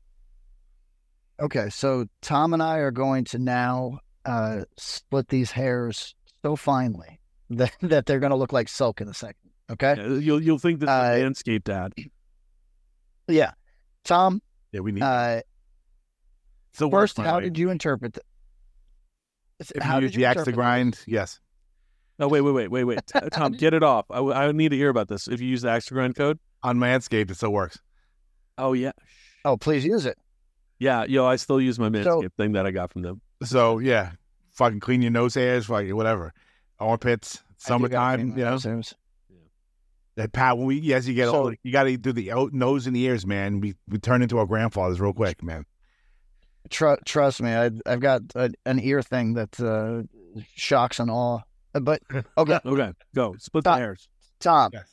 Okay, so Tom and I are going to now split these hairs so finely that they're going to look like silk in a second. Okay? Yeah, you'll think this is a Manscaped ad. Yeah. Tom, Yeah, we need. so first, how did you interpret that? If you use the axe to grind, yes. No, wait. Tom, get it off. I need to hear about this. If you use the axe to grind code On Manscaped, it still works. Oh yeah, Oh, please use it. yeah. I still use my Manscaped thing that I got from them. So yeah, fucking clean your nose hairs, fucking whatever, armpits, summertime, That Pat, when you get So- older, you got to do the nose and the ears, man. We turn into our grandfathers real quick, man. Trust me, I've got an ear thing that shocks and awe. But okay, Okay, go. Split the Stop. hairs. Tom, Yes.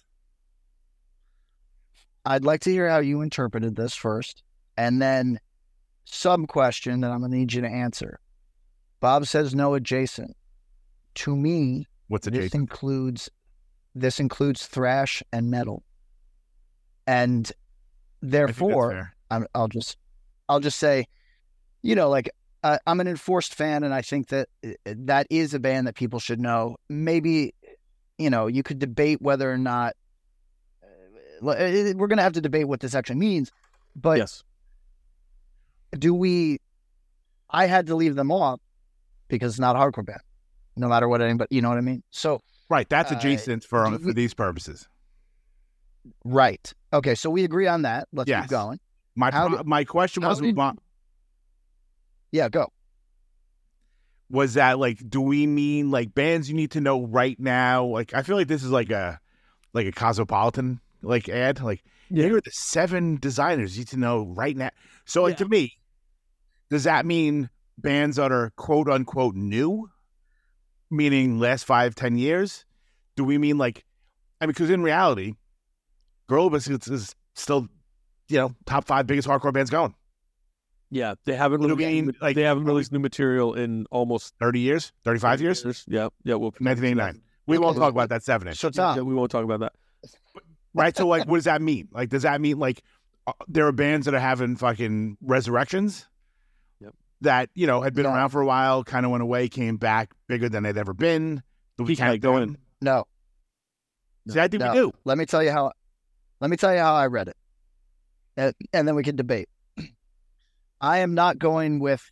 I'd like to hear how you interpreted this first, and then sub question that I'm gonna need you to answer. Bob says no adjacent. To me, What's this adjacent? includes thrash and metal, and I think that's therefore, fair. I'll just say, you know, like I'm an Enforced fan, and I think that that is a band that people should know. Maybe, you know, you could debate whether or not we're going to have to debate what this actually means. But Yes. I had to leave them off because it's not a hardcore band, no matter what anybody, you know what I mean? So, Right, that's adjacent for do we- these purposes. right. Okay, so we agree on that. Let's Yes. keep going. My How my question how was did- Yeah, go. was that like, do we mean like bands you need to know right now? Like, I feel like this is like a Cosmopolitan like ad. Like, Yeah. here are the 7 designers you need to know right now. So, like, to me, does that mean bands that are quote unquote new, meaning last 5-10 years? Do we mean like, I mean, because in reality, Gorilla Biscuits is still, you know, top 5 biggest hardcore bands going. Yeah, they haven't What do released, we mean, like, they haven't released new material in almost 30 years, 35 years, Yeah, yeah. Well, 1989. We won't talk about that 7-inch. So, Yeah, Tom, we won't talk about that. Right. So, like, what does that mean? Like, does that mean like there are bands that are having fucking resurrections? Yep. That, you know, had been Yeah. around for a while, kind of went away, came back bigger than they'd ever been. Do we Keep count going. them? no. See, I think No. we do. Let me tell you how I read it, and then we can debate. I am not going with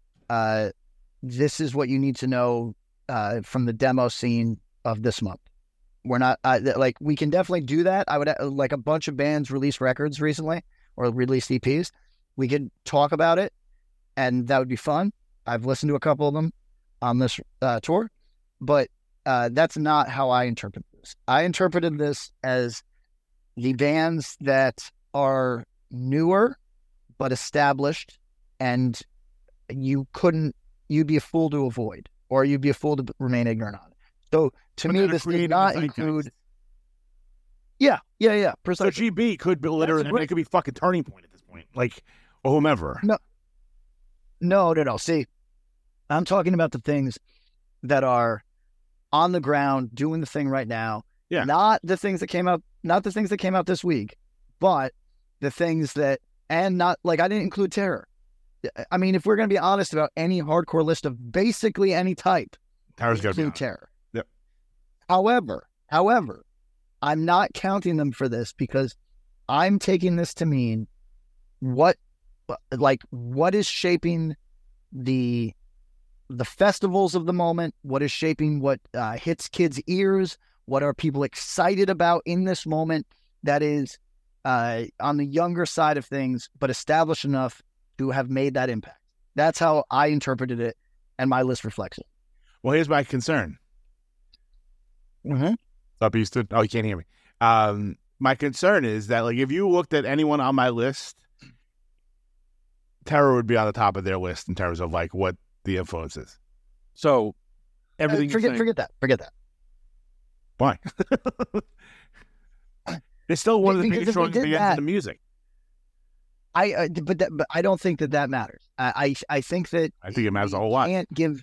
this is what you need to know from the demo scene of this month. We're not like, we can definitely do that. I would like, a bunch of bands released records recently or released EPs. We could talk about it, and that would be fun. I've listened to a couple of them on this tour, but that's not how I interpret this. I interpreted this as the bands that are newer but established, and you'd be a fool to avoid, or you'd be a fool to remain ignorant on. So to But me, they're this does creating not the zeitgeist. include. Yeah, So precisely. GB could be literally, I mean, it could be fucking Turning Point at this point, like, or whomever. No. See, I'm talking about the things that are on the ground doing the thing right now. Yeah. Not the things that came out this week, but the things that, and not like, I didn't include Terror. I mean, if we're going to be honest about any hardcore list of basically any type, Towers got to be include on. Terror. Yep. However, I'm not counting them for this because I'm taking this to mean what is shaping the festivals of the moment, what is shaping what hits kids' ears, what are people excited about in this moment that is on the younger side of things, but established enough to have made that impact. That's how I interpreted it, and my list reflects it. Well, here's my concern. Mm-hmm. Up, Easton? Oh, you can't hear me. My concern is that, like, if you looked at anyone on my list, Terror would be on the top of their list in terms of like what the influence is. So everything. you're saying- Forget that. Why? They're still one of the Because biggest if we strongest did bands that- in the music. But I don't think that matters. I think that I think it matters a we whole lot. Can't give.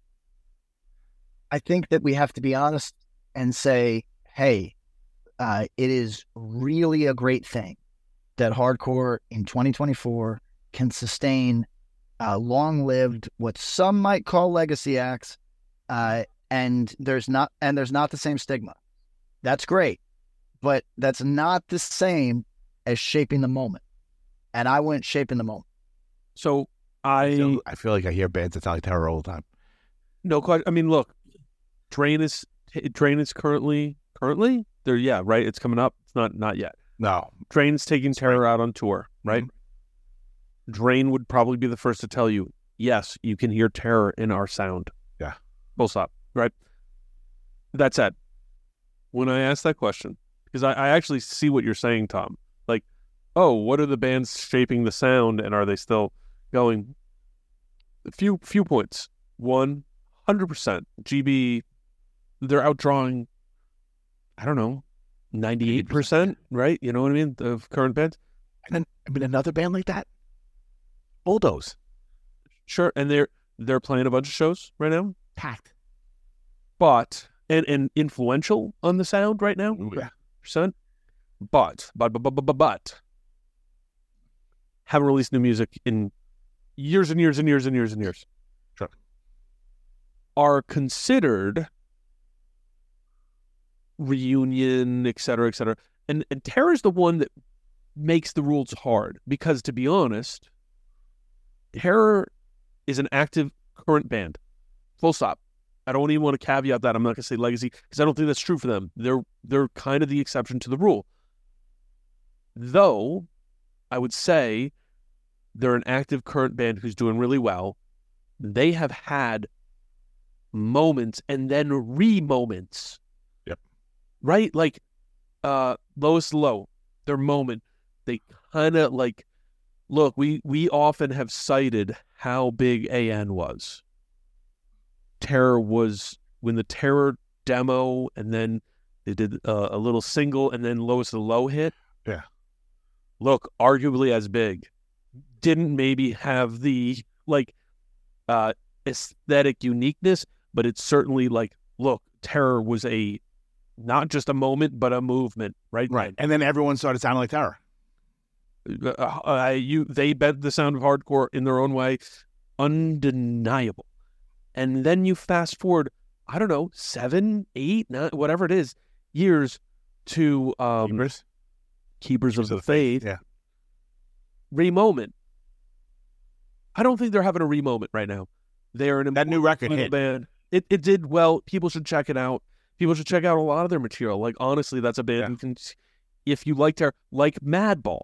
I think that we have to be honest and say, hey, it is really a great thing that hardcore in 2024 can sustain long-lived, what some might call legacy acts, and there's not the same stigma. That's great, but that's not the same as shaping the moment. And I went shaping the moment. So I feel like I hear bands that sound like Terror all the time. no question. I mean, look, Drain is currently there. Yeah, right. It's coming up. It's not yet. No. Drain's taking Terror out on tour, right? Drain would probably be the first to tell you, yes, you can hear Terror in our sound. Yeah. Full stop. Right. That said, when I asked that question, because I actually see what you're saying, Tom. Like, oh, what are the bands shaping the sound, and are they still going? A few points. 100%. GB, they're outdrawing, I don't know, 98%, right? You know what I mean? Of current bands. And then, I mean, another band like that, Bulldoze. Sure, and they're playing a bunch of shows right now. Packed. But and influential on the sound right now. Ooh, yeah. Percent. But haven't released new music in years and years and years and years and years. Sure. Are considered reunion, et cetera, et cetera. And Terror's the one that makes the rules hard because, to be honest, Terror is an active current band. Full stop. I don't even want to caveat that. I'm not going to say legacy because I don't think that's true for them. They're kind of the exception to the rule. Though, I would say they're an active current band who's doing really well. They have had moments and then re-moments. Yep. Right? Like, Lowest Low, their moment, they kind of like, look, we often have cited how big AN was. Terror was, when the Terror demo and then they did a little single and then Lowest Low hit. Yeah. Look, arguably as big. Didn't maybe have the like aesthetic uniqueness, but it's certainly like, look, Terror was not just a moment, but a movement, right? Right. And then everyone started sounding like Terror. They bent the sound of hardcore in their own way, undeniable. And then you fast forward, I don't know, 7, 8, 9, whatever it is, years to Keepers of the Faith. Yeah. Re-moment. I don't think they're having a re-moment right now. They are an That new record hit. band. It did well. People should check it out. People should check out a lot of their material. Like, honestly, that's a band who can, if you like Terror, like Madball.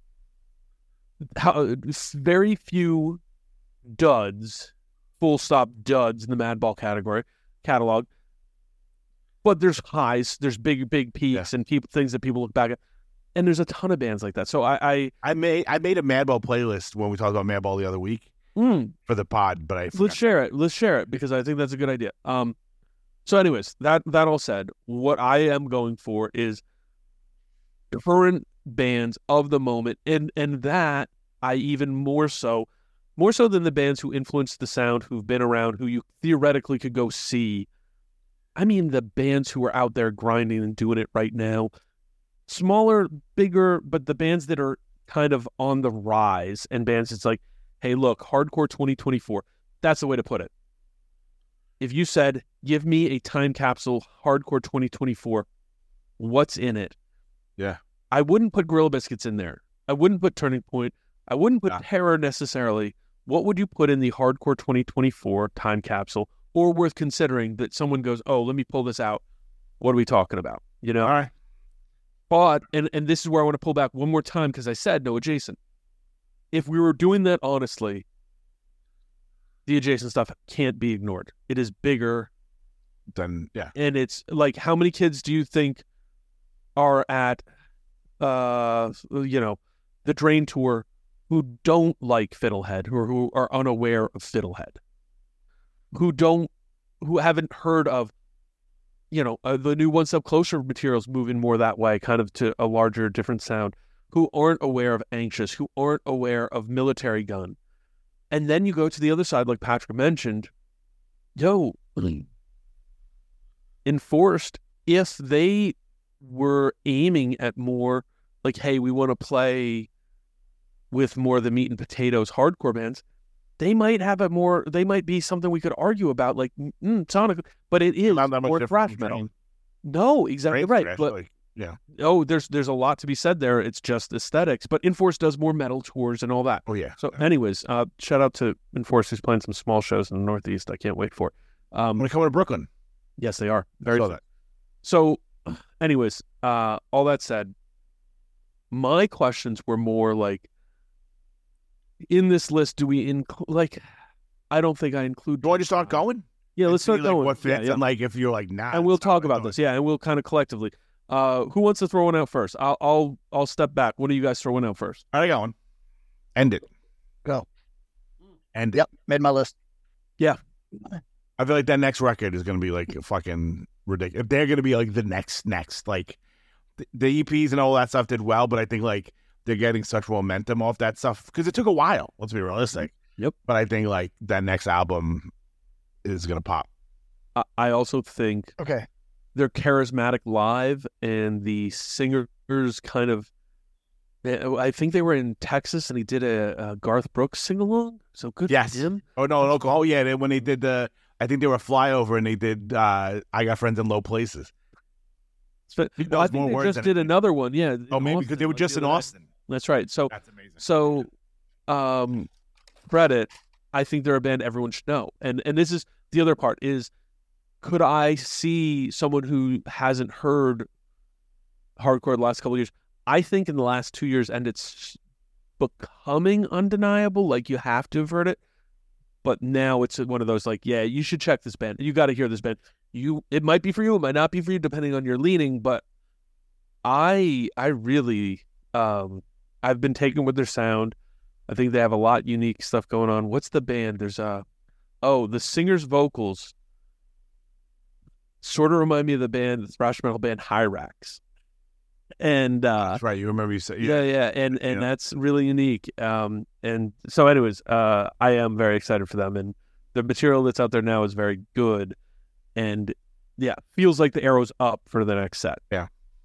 Very few duds, full stop duds in the Madball catalog. But there's highs, there's big peaks, and things that people look back at. And there's a ton of bands like that. So I made a Madball playlist when we talked about Madball the other week for the pod, but I forgot. Let's share it because I think that's a good idea. So anyways, that all said, what I am going for is current bands of the moment, and that I even more so than the bands who influenced the sound, who've been around, who you theoretically could go see. I mean the bands who are out there grinding and doing it right now. Smaller, bigger, but the bands that are kind of on the rise, and bands it's like, hey, look, hardcore 2024. That's the way to put it. If you said, give me a time capsule, hardcore 2024, what's in it? Yeah. I wouldn't put Gorilla Biscuits in there. I wouldn't put Turning Point. I wouldn't put Terror necessarily. What would you put in the hardcore 2024 time capsule, or worth considering that someone goes, oh, let me pull this out. What are we talking about? You know? All right. But, and this is where I want to pull back one more time because I said no adjacent. If we were doing that honestly, the adjacent stuff can't be ignored. It is bigger. Then, yeah. And it's like, how many kids do you think are at, the Drain Tour who don't like Fiddlehead, or who are unaware of Fiddlehead, who haven't heard of, the new One Step Closer materials moving more that way, kind of to a larger, different sound, who aren't aware of Anxious, who aren't aware of Military Gun. And then you go to the other side, like Patrick mentioned, Enforced, if they were aiming at more like, hey, we want to play with more of the meat and potatoes hardcore bands, they might be something we could argue about, like Sonic, but it is more thrash metal. No, exactly right. But there's a lot to be said there. It's just aesthetics. But Enforced does more metal tours and all that. Oh yeah. So, anyways, shout out to Enforced, who's playing some small shows in the Northeast. I can't wait for it. When they come to Brooklyn. Yes, they are. Very that. So, anyways, all that said, my questions were more like, in this list, do we include, like, I don't think I include. Do I just start going? Yeah, let's start going. What fits? Yeah. And like, if you're like, nah. And we'll talk about this. Yeah, and we'll kind of collectively. Who wants to throw one out first? I'll step back. What do you guys throw one out first? All right, I got one. End it. Go. End it. Yep, made my list. Yeah. I feel like that next record is going to be like fucking ridiculous. If they're going to be like the next, like the EPs and all that stuff did well, but I think like they're getting such momentum off that stuff because it took a while. Let's be realistic. Yep. But I think like that next album is going to pop. I also think Okay. they're charismatic live, and the singers kind of. I think they were in Texas, and he did a Garth Brooks sing along. So good Yes. for him. Oh no, in Oklahoma. Oh yeah, when they did I think they were a flyover and they did. I Got Friends in Low Places. He Well, I knows think more they words just than did I do. another one. Yeah. Oh, maybe because they were just in Austin. That's right. So That's amazing. So, credit. I think they're a band everyone should know, and this is the other part is, could I see someone who hasn't heard hardcore the last couple of years? I think in the last 2 years, and it's becoming undeniable. Like you have to have heard it, but now it's one of those like, yeah, you should check this band. You got to hear this band. It might be for you, it might not be for you, depending on your leaning. But I really, I've been taken with their sound. I think they have a lot unique stuff going on. What's the band? There's the singer's vocals sort of remind me of the band, the thrash metal band Hyrax. And That's right. You remember you said yeah, and that's really unique. And so, anyways, I am very excited for them, and the material that's out there now is very good, and yeah, feels like the arrow's up for the next set. Yeah.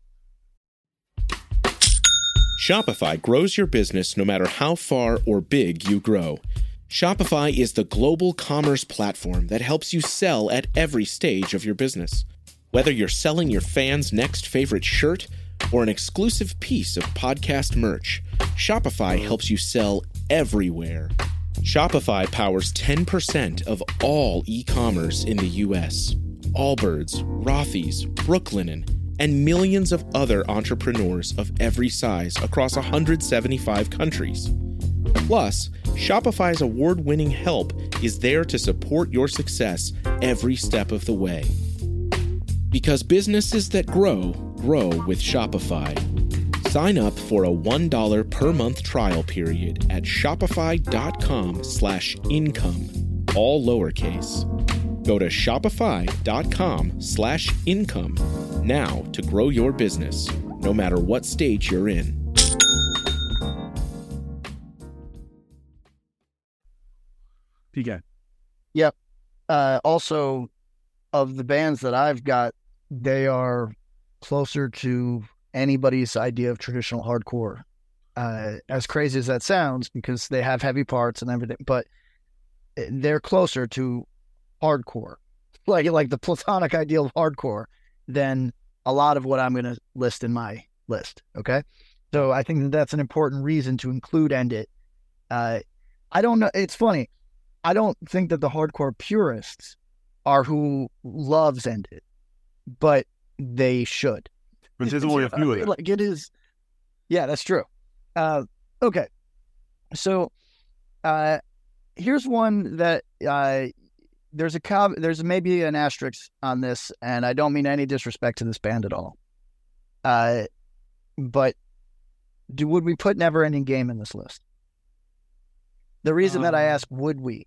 Shopify grows your business no matter how far or big you grow. Shopify is the global commerce platform that helps you sell at every stage of your business. Whether you're selling your fans' next favorite shirt or an exclusive piece of podcast merch, Shopify helps you sell everywhere. Shopify powers 10% of all e-commerce in the U.S. Allbirds, Rothy's, Brooklinen, and millions of other entrepreneurs of every size across 175 countries. Plus, Shopify's award-winning help is there to support your success every step of the way. Because businesses that grow with Shopify. Sign up for a $1 per month trial period at shopify.com/income, all lowercase. Go to shopify.com/income now to grow your business, no matter what stage you're in. PK. Yep. Also, of the bands that I've got, they are closer to anybody's idea of traditional hardcore. As crazy as that sounds, because they have heavy parts and everything, but they're closer to hardcore, like the platonic ideal of hardcore, than a lot of what I'm going to list in my list. Okay, so I think that's an important reason to include End It. I don't know. It's funny. I don't think that the hardcore purists are who loves End It, but they should. But there's only a few of them. Like it is. Yeah, that's true. Okay. So, here's one that, there's maybe an asterisk on this, and I don't mean any disrespect to this band at all. But would we put Never Ending Game in this list? The reason that I ask would we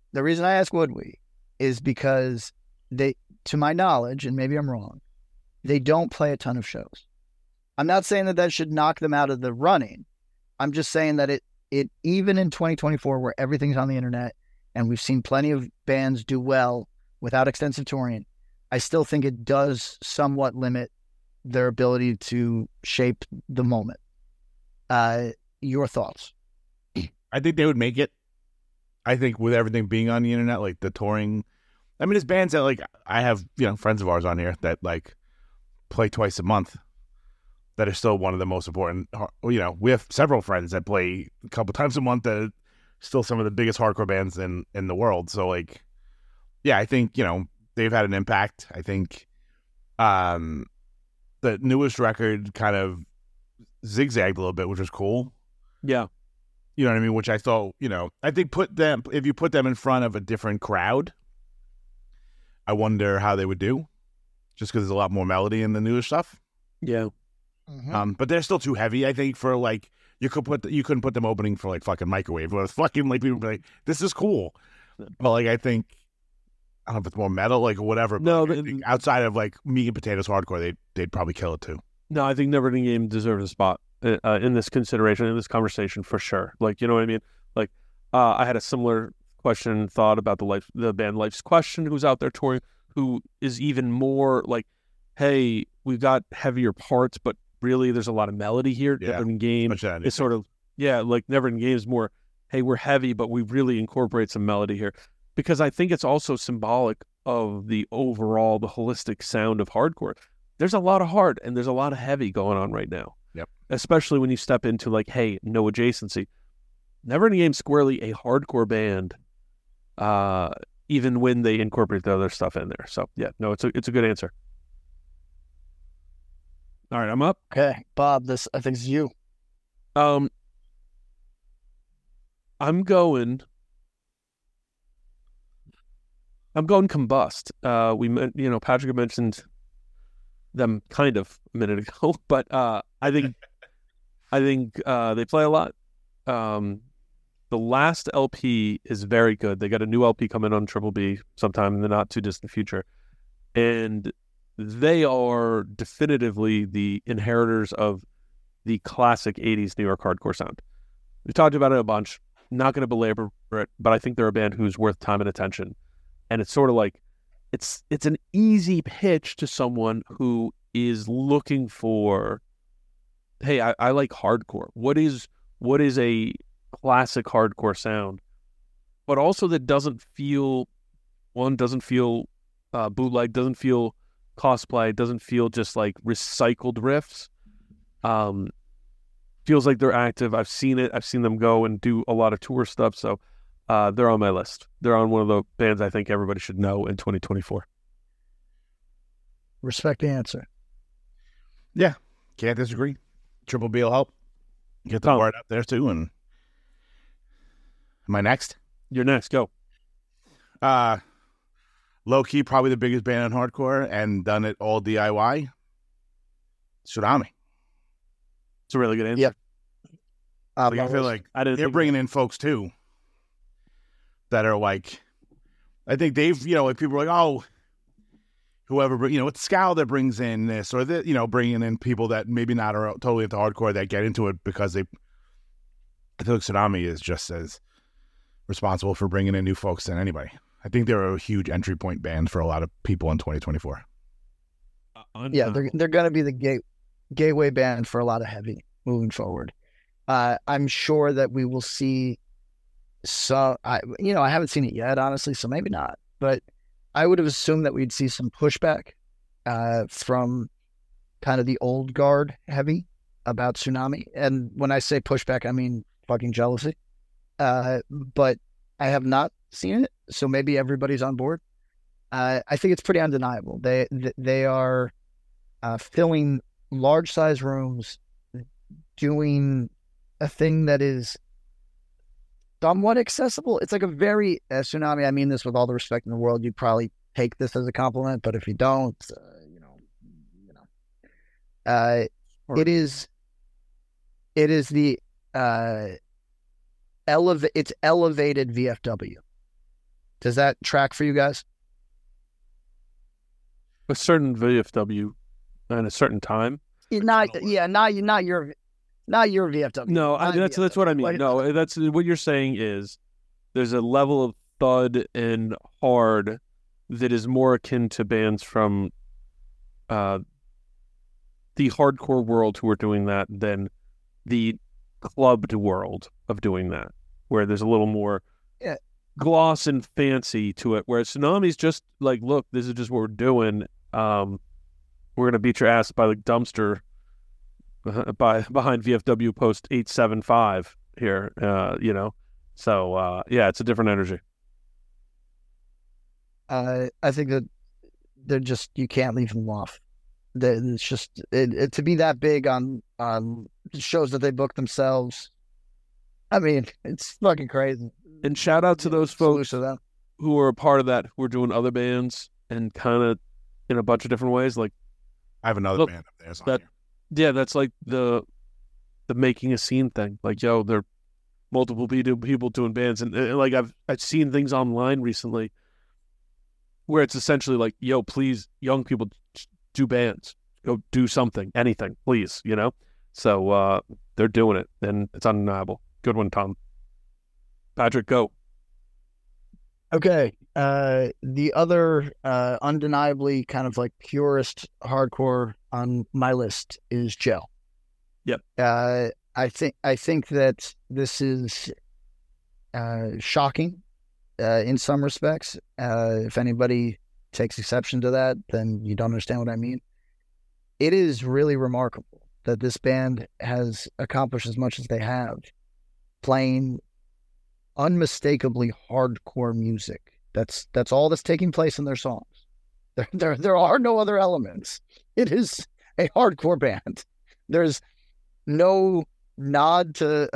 is because they, to my knowledge, and maybe I'm wrong, they don't play a ton of shows. I'm not saying that should knock them out of the running. I'm just saying that it even in 2024, where everything's on the internet and we've seen plenty of bands do well without extensive touring, I still think it does somewhat limit their ability to shape the moment. Your thoughts? I think they would make it. I think with everything being on the internet, like the touring, I mean, there's bands that like I have, friends of ours on here that like play twice a month that are still one of the most important. We have several friends that play a couple times a month that are still some of the biggest hardcore bands in the world. So like, yeah, I think, they've had an impact. I think the newest record kind of zigzagged a little bit, which was cool. Yeah. You know what I mean? Which I thought, I think if you put them in front of a different crowd, I wonder how they would do, just because there's a lot more melody in the newer stuff. Yeah. But they're still too heavy, I think, for like you couldn't put them opening for like fucking Microwave. But it's fucking like people would be like, this is cool. But like I think I don't know if it's more metal, like or whatever. No, but I think outside of like meat and potatoes hardcore, they'd probably kill it too. No, I think Never Ending Game deserves a spot in this consideration, in this conversation for sure. Like, you know what I mean? Like, I had a similar thought about the band Life's Question, who's out there touring, who is even more like, hey, we've got heavier parts, but really there's a lot of melody here. Yeah, Never Ending Game is sort of, like Never Ending Game is more, hey, we're heavy, but we really incorporate some melody here. Because I think it's also symbolic of the holistic sound of hardcore. There's a lot of hard and there's a lot of heavy going on right now. Yep. Especially when you step into like, hey, no adjacency. Never Ending Game squarely a hardcore band, even when they incorporate the other stuff in there. So yeah, no, it's a good answer. All right, I'm up. Okay, Bob, this I think is you. I'm going Combust. Patrick mentioned them kind of a minute ago, but I think they play a lot. The last LP is very good. They got a new LP coming on Triple B sometime in the not too distant future, and they are definitively the inheritors of the classic 80s New York hardcore sound. We talked about it a bunch. Not going to belabor it, but I think they're a band who's worth time and attention. And it's sort of like it's an easy pitch to someone who is looking for, hey, I like hardcore. What is a classic hardcore sound? But also that doesn't feel bootleg, doesn't feel cosplay, doesn't feel just like recycled riffs. Feels like they're active. I've seen them go and do a lot of tour stuff. So they're on my list. They're on one of the bands I think everybody should know in 2024. Respect the answer. Yeah, can't disagree. Triple B will help get the word out there too. And am I next? You're next. Go. Low key, probably the biggest band in hardcore and done it all DIY. Tsunami. It's a really good answer. Yep. Like, I feel like they're bringing in folks too that are like, I think they've, like people are like, oh, whoever, it's Scowl that brings in this or that, bringing in people that maybe not are totally into hardcore that get into it because I feel like Tsunami is just as responsible for bringing in new folks than anybody. I think they're a huge entry point band for a lot of people in 2024. Yeah, they're going to be the gateway band for a lot of heavy moving forward. I'm sure that we will see some. I haven't seen it yet, honestly, so maybe not. But I would have assumed that we'd see some pushback from kind of the old guard heavy about Tsunami. And when I say pushback, I mean fucking jealousy. But I have not seen it, so maybe everybody's on board. I think it's pretty undeniable. They are filling large size rooms, doing a thing that is somewhat accessible. It's like a very Tsunami. I mean this with all the respect in the world. You'd probably take this as a compliment, but if you don't, it is the it's elevated VFW. Does that track for you guys? A certain VFW at a certain time. Not your VFW. No, that's what I mean. Like, no, that's what you're saying is there's a level of thud and hard that is more akin to bands from the hardcore world who are doing that than the clubbed world of doing that, where there's a little more gloss and fancy to it, where Tsunami's just like, look, this is just what we're doing. We're gonna beat your ass by the dumpster behind VFW post 875 here, So it's a different energy. I think that they're just, you can't leave them off. It's just to be that big on shows that they book themselves. I mean, it's fucking crazy. And shout out to those folks who are a part of that, who are doing other bands and kind of in a bunch of different ways. Like, I have another Look, band up there. It's on that- here. Yeah, that's like the making a scene thing. Like, yo, there are multiple people doing bands, and like I've seen things online recently where it's essentially like, yo, please, young people, do bands, go do something, anything, please, you know. So they're doing it, and it's undeniable. Good one, Tom. Patrick, go. Okay. The other undeniably kind of like purest hardcore on my list is Gel. Yep. I think that this is shocking in some respects. If anybody takes exception to that, then you don't understand what I mean. It is really remarkable that this band has accomplished as much as they have, playing unmistakably hardcore music. That's all that's taking place in their songs. There are no other elements. It is a hardcore band. There's no nod to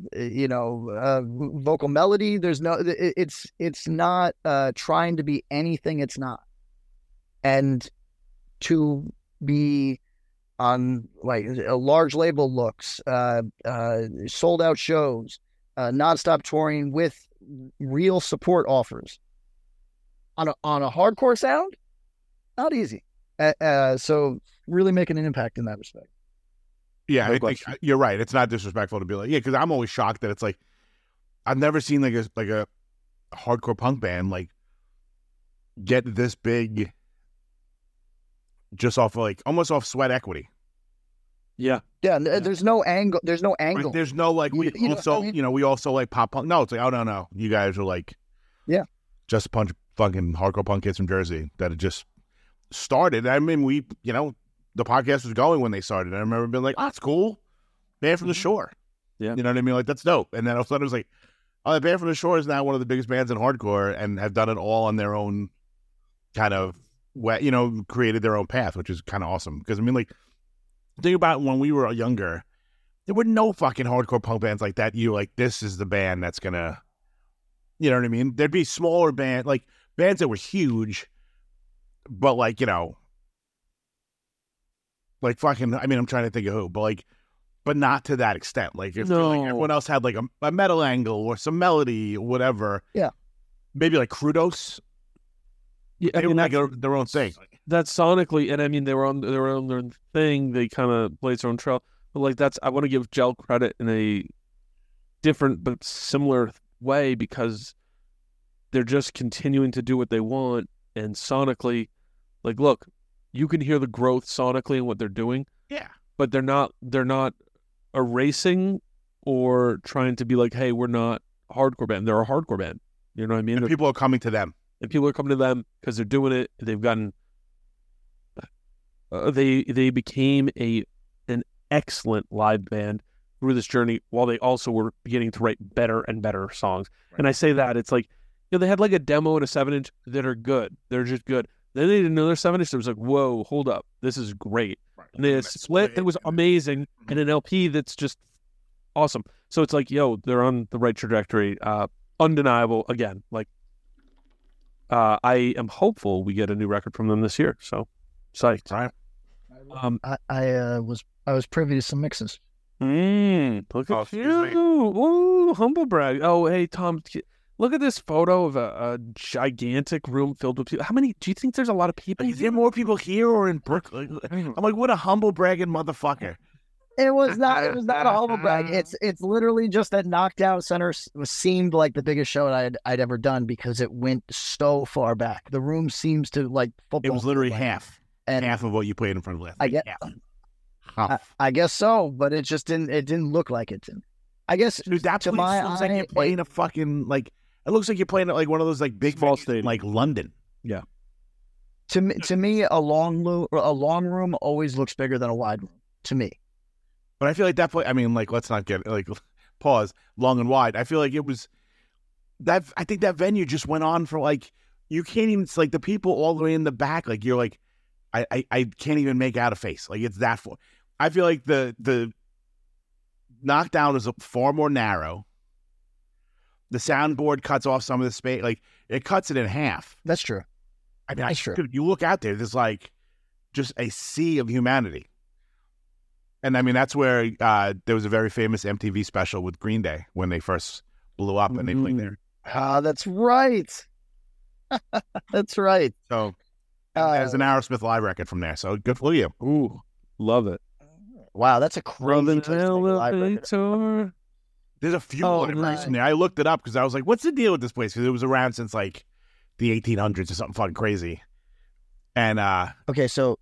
vocal melody. There's no it's not trying to be anything it's not. And to be on like a large label looks, sold out shows, nonstop touring with real support offers on a hardcore sound, not easy. So really making an impact in that respect. Yeah, No I think question. you're right. It's not disrespectful to be like, yeah, because I'm always shocked that it's like I've never seen like a hardcore punk band like get this big just off like almost off sweat equity. Yeah. Yeah, there's no angle. There's no angle. Like, there's no like we You know also what I mean? we also like pop punk. No, it's like, oh no, you guys are like, Yeah. just a bunch of fucking hardcore punk kids from Jersey that had just started. I mean, the podcast was going when they started. I remember being like, oh, that's cool. Band from the Shore. Yeah. You know what I mean? Like, that's dope. And then all of a sudden it was like, oh, the Band from the Shore is now one of the biggest bands in hardcore and have done it all on their own kind of way, created their own path, which is kind of awesome. Because, I mean, like, think about when we were younger, there were no fucking hardcore punk bands like that. You like, this is the band that's going to, you know what I mean? There'd be smaller bands that were huge, but like, like fucking, I mean, I'm trying to think of who, but not to that extent. Like if No. like everyone else had like a metal angle or some melody or whatever. Yeah. Maybe like Krudos. Yeah, They I were mean, like that's, their own thing. that's sonically, and I mean, they were on their own thing. They kind of played their own trail, but like I want to give Gel credit in a different but similar way because they're just continuing to do what they want, and sonically, like, look, you can hear the growth sonically in what they're doing, Yeah. but they're not erasing or trying to be like, hey, we're not a hardcore band. They're a hardcore band. You know what I mean? And They're- people are coming to them. and people are coming to them because they're doing it. They've gotten, they became an excellent live band through this journey, while they also were beginning to write better and better songs. Right. And I say that it's like, they had like a demo and a 7-inch that are good. They're just good. Then they did another 7-inch that was like, whoa, hold up, this is great. Right. And they had a split that was amazing, and an LP that's just awesome. So it's like, yo, they're on the right trajectory. Undeniable. Again, like, I am hopeful we get a new record from them this year. So psyched. Right. I was privy to some mixes. Look Oh, at excuse you. me. Ooh, humble brag. Oh, hey, Tom, look at this photo of a gigantic room filled with people. How many? Do you think there's a lot of people? Like, is there more people here or in Brooklyn? I'm like, what a humble bragging motherfucker. It was not a humble brag. It's literally just that Knockdown Center seemed like the biggest show I'd ever done because it went so far back. The room seems to like football. It was literally field half. and Half of what you played in front of last I night. get- Half. I guess so, but it just didn't. It didn't look like it. I guess Dude, that to place my looks like eye, you're playing a fucking like. It looks like you're playing at like one of those like big Small venues in, stadium. like London. to me, a long room always looks bigger than a wide room. To me, But I feel like that place. I mean, like, let's not get like pause long and wide. I feel like it was that. I think that venue just went on for like you can't even. It's like the people all the way in the back. Like you're like, I can't even make out a face. Like it's that full. I feel like the Knockdown is far more narrow. The soundboard cuts off some of the space. Like it cuts it in half. that's true. I mean, That's true. dude, you look out there. There's like just a sea of humanity. And I mean, that's where there was a very famous MTV special with Green Day when they first blew up and they played there. Ah, that's right. That's right. So there's an Aerosmith live record from there. So good for you. Ooh, love it. Wow, that's a crazy Love place to make a live record. elevator. There's a fuel in it recently. I looked it up because I was like, what's the deal with this place? Because it was around since like the 1800s or something fucking crazy. And Okay, so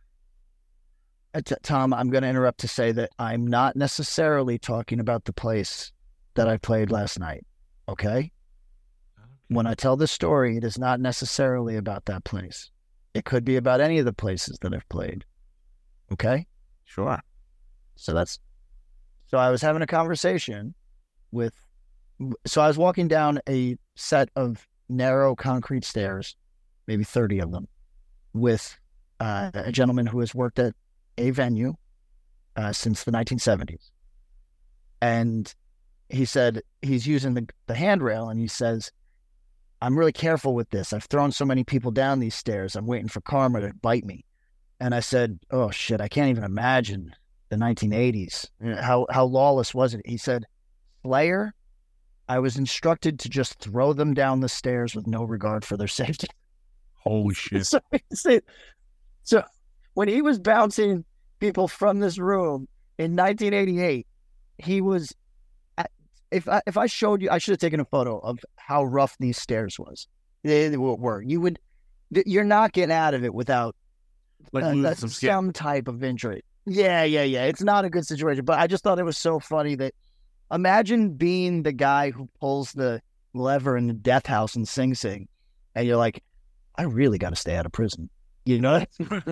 Tom, I'm going to interrupt to say that I'm not necessarily talking about the place that I played last night. Okay? When I tell this story, it is not necessarily about that place. It could be about any of the places that I've played. Okay? sure. So I was having a conversation so I was walking down a set of narrow concrete stairs, maybe 30 of them, with a gentleman who has worked at a venue since the 1970s. And he said he's using the handrail, and he says, I'm really careful with this. I've thrown so many people down these stairs. I'm waiting for karma to bite me. And I said, oh, shit, I can't even imagine the 1980s. How lawless was it? He said, Slayer, I was instructed to just throw them down the stairs with no regard for their safety. Holy shit. So when he was bouncing people from this room in 1988, he was, if I showed you, I should have taken a photo of how rough these stairs were. You're not getting out of it without Like some type of injury. Yeah. It's not a good situation, but I just thought it was so funny that imagine being the guy who pulls the lever in the death house in Sing Sing, and you're like, I really got to stay out of prison. You know,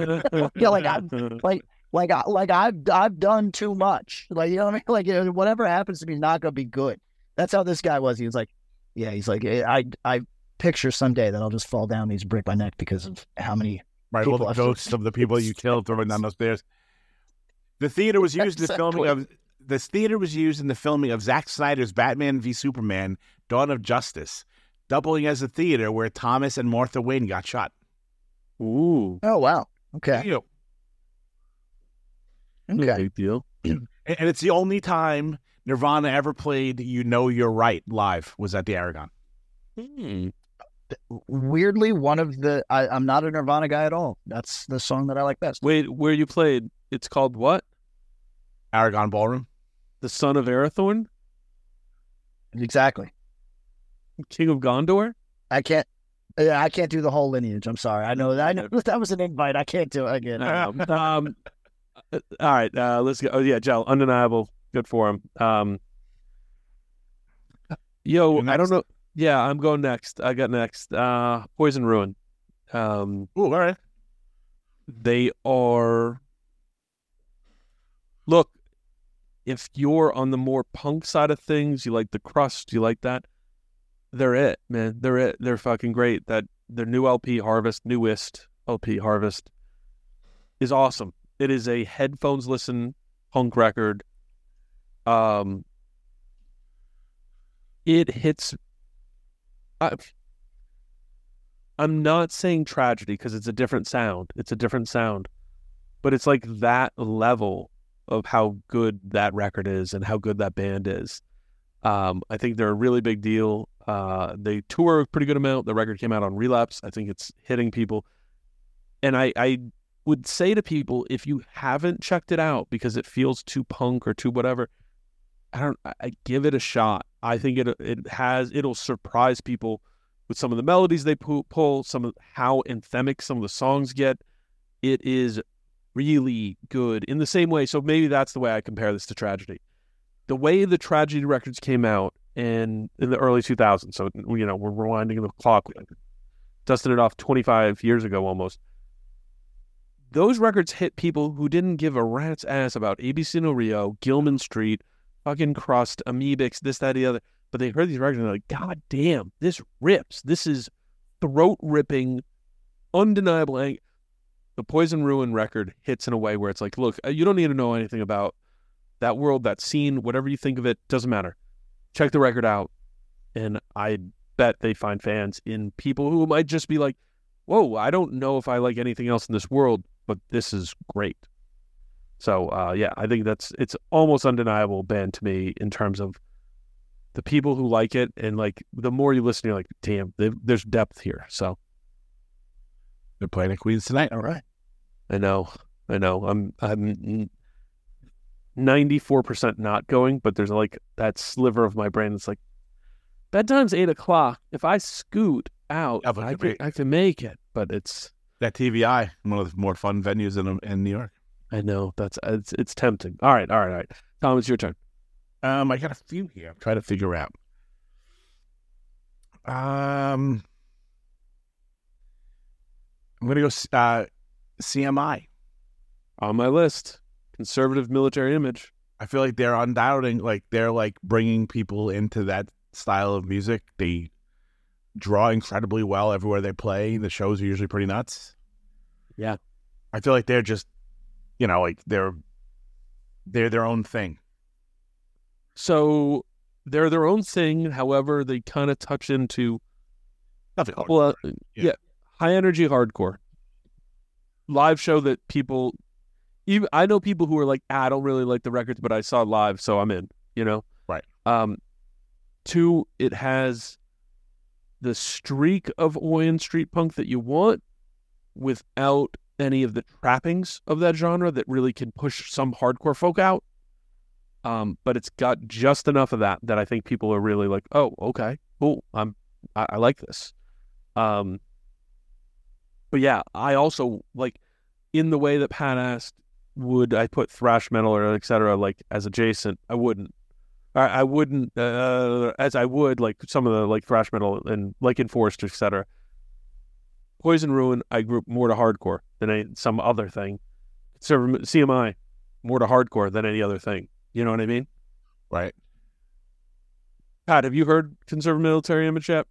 I've done too much. Like, you know what I mean? Like, you know, whatever happens to me is not gonna be good. That's how this guy was. He was like, yeah, he's like, I picture someday that I'll just fall down these break my neck because of how many all the ghosts of the people you killed throwing down those stairs. The theater was used in the filming of this theater was used in the filming of Zack Snyder's Batman v Superman: Dawn of Justice, doubling as a theater where Thomas and Martha Wayne got shot. Ooh. Oh wow. Okay. You know, Okay. Big deal. and it's the only time Nirvana ever played "You Know You're Right" live was at the Aragon. Weirdly, one of the I'm not a Nirvana guy at all. That's the song that I like best. Wait, where you played? It's called what? Aragon Ballroom. The Son of Arathorn? Exactly. King of Gondor? I can't do the whole lineage. I'm sorry. I know that was an invite. I can't do it again. All right, let's go. Oh yeah, Joe, undeniable. Good for him. I don't know. Yeah, I'm going next. I got next. Poison Ruin. Ooh, all right. They are. Look, if you're on the more punk side of things, you like the crust, you like that. They're it, man. They're it. They're fucking great. That their new LP Harvest, newest LP Harvest, is awesome. It is a headphones listen punk record. It hits. I'm not saying tragedy because it's a different sound. It's a different sound, but it's like that level of how good that record is and how good that band is. I think they're a really big deal. They tour a pretty good amount. The record came out on Relapse. I think it's hitting people. And I would say to people, if you haven't checked it out because it feels too punk or too whatever, I give it a shot. I think it'll surprise people with some of the melodies they pull, some of how anthemic some of the songs get. It is really good in the same way. So maybe that's the way I compare this to Tragedy. The way the Tragedy records came out in the early 2000s, so, you know, we're rewinding the clock, dusting it off 25 years ago almost. Those records hit people who didn't give a rat's ass about ABC No Rio, Gilman Street, fucking Crust, Amoebics, this, that, the other. But they heard these records and they're like, God damn, this rips. This is throat-ripping, undeniable. The Poison Ruin record hits in a way where it's like, look, you don't need to know anything about that world, that scene, whatever you think of it, doesn't matter. Check the record out. And I bet they find fans in people who might just be like, whoa, I don't know if I like anything else in this world, but this is great. So yeah, I think it's almost undeniable band to me in terms of the people who like it, and like the more you listen, you're like, damn, there's depth here. So They're playing at Queens tonight. All right. I know. I'm 94% not going, but there's like that sliver of my brain that's like, bedtime's 8:00. If I scoot out, Yeah, but I can make it. But it's That TVI, one of the more fun venues in New York. I know it's tempting. All right. Tom, it's your turn. I got a few here. I'm trying to figure out. I'm gonna go CMI. On my list, conservative military image. I feel like they're undoubting, like they're like bringing people into that style of music. They draw incredibly well everywhere they play. The shows are usually pretty nuts. Yeah. I feel like they're just, like they're their own thing. So they're their own thing. However, they kind of touch into Nothing. high energy hardcore live show that people. Even I know people who are like, I don't really like the records, but I saw it live, so I'm in. Right. Two, it has the streak of oi and street punk that you want, without any of the trappings of that genre that really can push some hardcore folk out. But it's got just enough of that I think people are really like, oh, okay, cool. I like this. But yeah, I also like, in the way that Pat asked, would I put thrash metal or et cetera like as adjacent? I wouldn't. I wouldn't as I would like some of the like thrash metal and like Enforced, et cetera. Poison Ruin, I group more to hardcore than some other thing. CMI, more to hardcore than any other thing. You know what I mean? Right. Pat, have you heard conservative military image yet?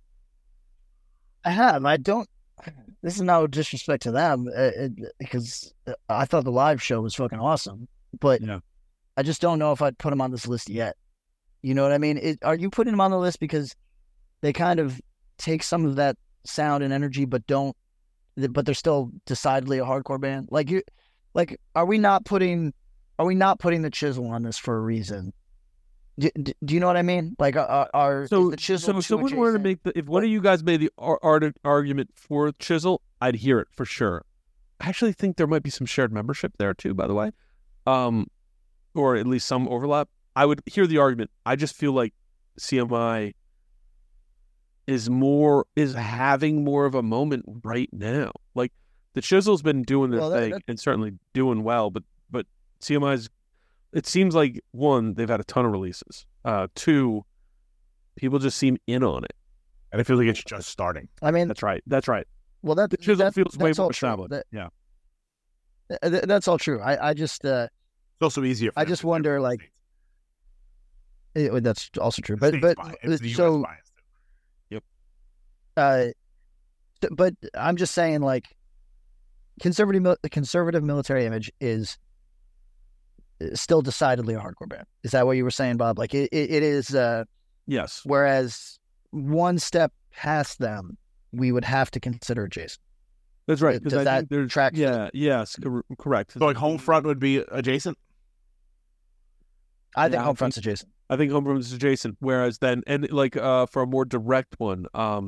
I have. I don't. This is no disrespect to them, because I thought the live show was fucking awesome, but Yeah. I just don't know if I'd put them on this list yet. You know what I mean? Are you putting them on the list because they kind of take some of that sound and energy, but they're still decidedly a hardcore band? Are we not putting the Chisel on this for a reason? Do you know what I mean? Like, is the Chisel? So someone were to make if one of you guys made the argument for Chisel, I'd hear it for sure. I actually think there might be some shared membership there too, by the way, or at least some overlap. I would hear the argument. I just feel like CMI is having more of a moment right now. Like the Chisel's been doing their thing and certainly doing well, but CMI's. It seems like, one, they've had a ton of releases. Two, people just seem in on it. And I feel like it's just starting. I mean, That's right. well, The Chisel feels way that's all more true. established. Yeah. That's all true. I just It's also easier. For I them just to wonder, do like, that's also true. the But States bias. It's the US so bias, too. but I'm just saying, like, the conservative military image is still decidedly a hardcore band. Is that what you were saying, Bob? Like, it is. Yes. Whereas one step past them, we would have to consider Jason. That's right. Does I that think there's track? Yeah. Yes. Correct. So like Homefront would be adjacent. I think Yeah, I Homefront's adjacent. I think Homefront is adjacent. Whereas then, and like for a more direct one,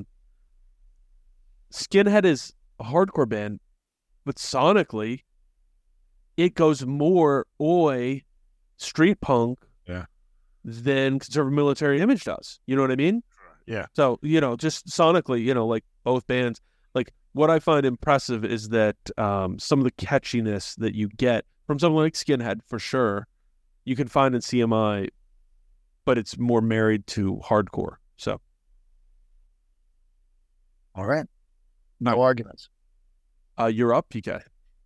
Skinhead is a hardcore band, but sonically, it goes more oi, street punk, than conservative military image does. You know what I mean? Yeah. So just sonically, like both bands. Like what I find impressive is that some of the catchiness that you get from someone like Skinhead, for sure, you can find in CMI, but it's more married to hardcore. So, All right. No arguments. you're up, PK.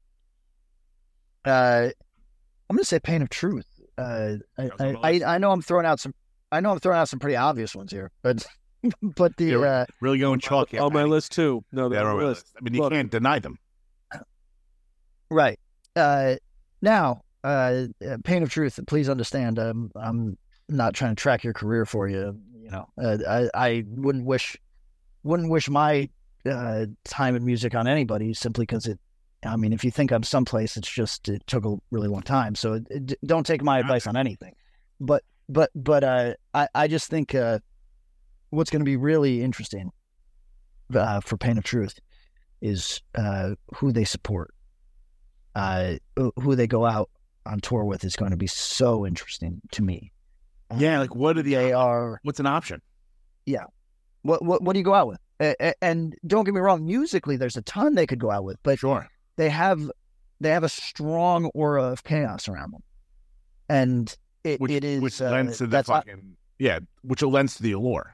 I'm gonna say Pain of Truth. I know I'm throwing out some pretty obvious ones here, but the Really going chalk here. On my list too. No, they're on my list. I mean, you can't deny them. right now, Pain of Truth. Please understand, I'm not trying to track your career for you. I wouldn't wish my time in music on anybody, simply because I mean, if you think I'm someplace, it took a really long time. So don't take my advice on anything. But I just think what's going to be really interesting for Pain of Truth is who they support. Who they go out on tour with is going to be so interesting to me. Yeah, like what are They are. what's an option? Yeah. What do you go out with? And don't get me wrong, musically, there's a ton they could go out with, but Sure. they have a strong aura of chaos around them, and it is which lends to the that's fucking which lends to the allure.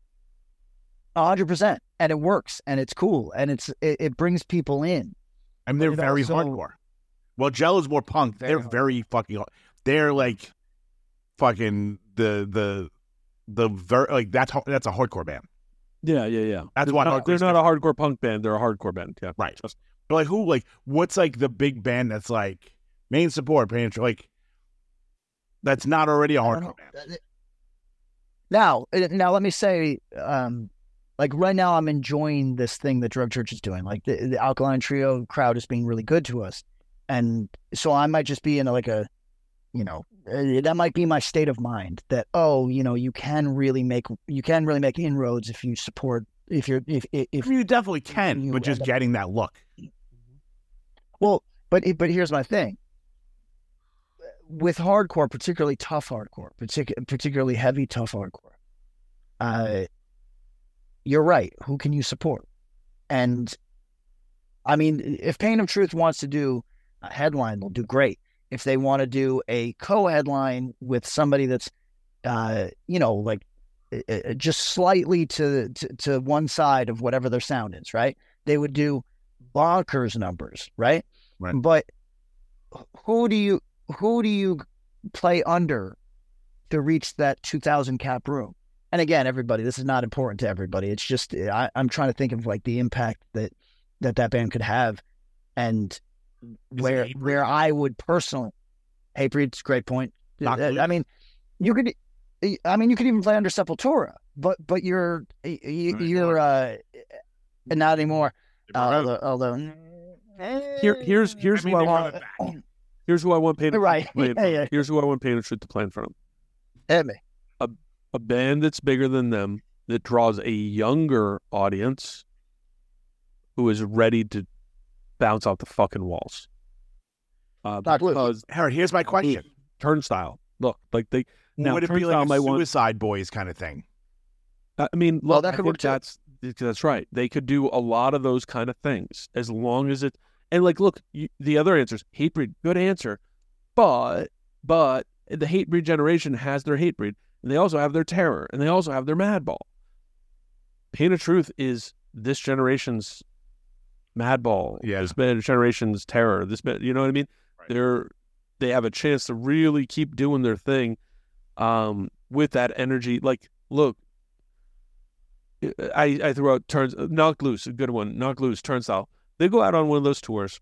100%, and it works, and it's cool, and it brings people in. I mean, they're But it very also- hardcore. Well, Jello's more punk. They're very fucking. They're like fucking the like that's a hardcore band. Yeah. That's why They're not a hardcore punk band. They're a hardcore band. Yeah. Right. But like who? Like what's like the big band that's like main support? Like that's not already a I don't hardcore band. know. Now let me say, like right now, I'm enjoying this thing that Drug Church is doing. Like the Alkaline Trio crowd is being really good to us, and so I might just be in that might be my state of mind. That you can really make inroads if you support. If I mean, you definitely can, you but just end up- getting that look. well, but here's my thing. With hardcore, particularly tough hardcore, particularly heavy tough hardcore, you're right. Who can you support? And I mean, if Pain of Truth wants to do a headline, they'll do great. If they want to do a co-headline with somebody that's, just slightly to one side of whatever their sound is, right? They would do bonkers numbers, right? Right. But who do you play under to reach that 2,000 cap room? And again, everybody, this is not important to everybody. It's just I'm trying to think of like the impact that band could have, and where I would personally, Hatebreed's a great point. I mean, you could even play under Sepultura, but you're not anymore. Although Here's who I want. Here's who I want Pain of Truth Right. to play in front of. Yeah. Here's who I want Pain of Truth to play in front of. hit me. A band that's bigger than them, that draws a younger audience who is ready to bounce off the fucking walls. Knocked Loose. Because Harold, here's my question. Turnstile, look, like they now Would it be Turnstile like a might want. Suicide Boys kind of thing? I mean, Well, look, that I could think work too. that's right. They could do a lot of those kind of things as long as it. And like, look, the other answers, Hatebreed, good answer, but the Hatebreed generation has their Hatebreed, and they also have their Terror, and they also have their Madball. Pain of Truth is this generation's Madball. Yeah. This generation's Terror. You know what I mean? Right. They have a chance to really keep doing their thing, with that energy. Like, look, I threw out Knocked Loose, a good one. Knocked Loose, Turnstile. They go out on one of those tours.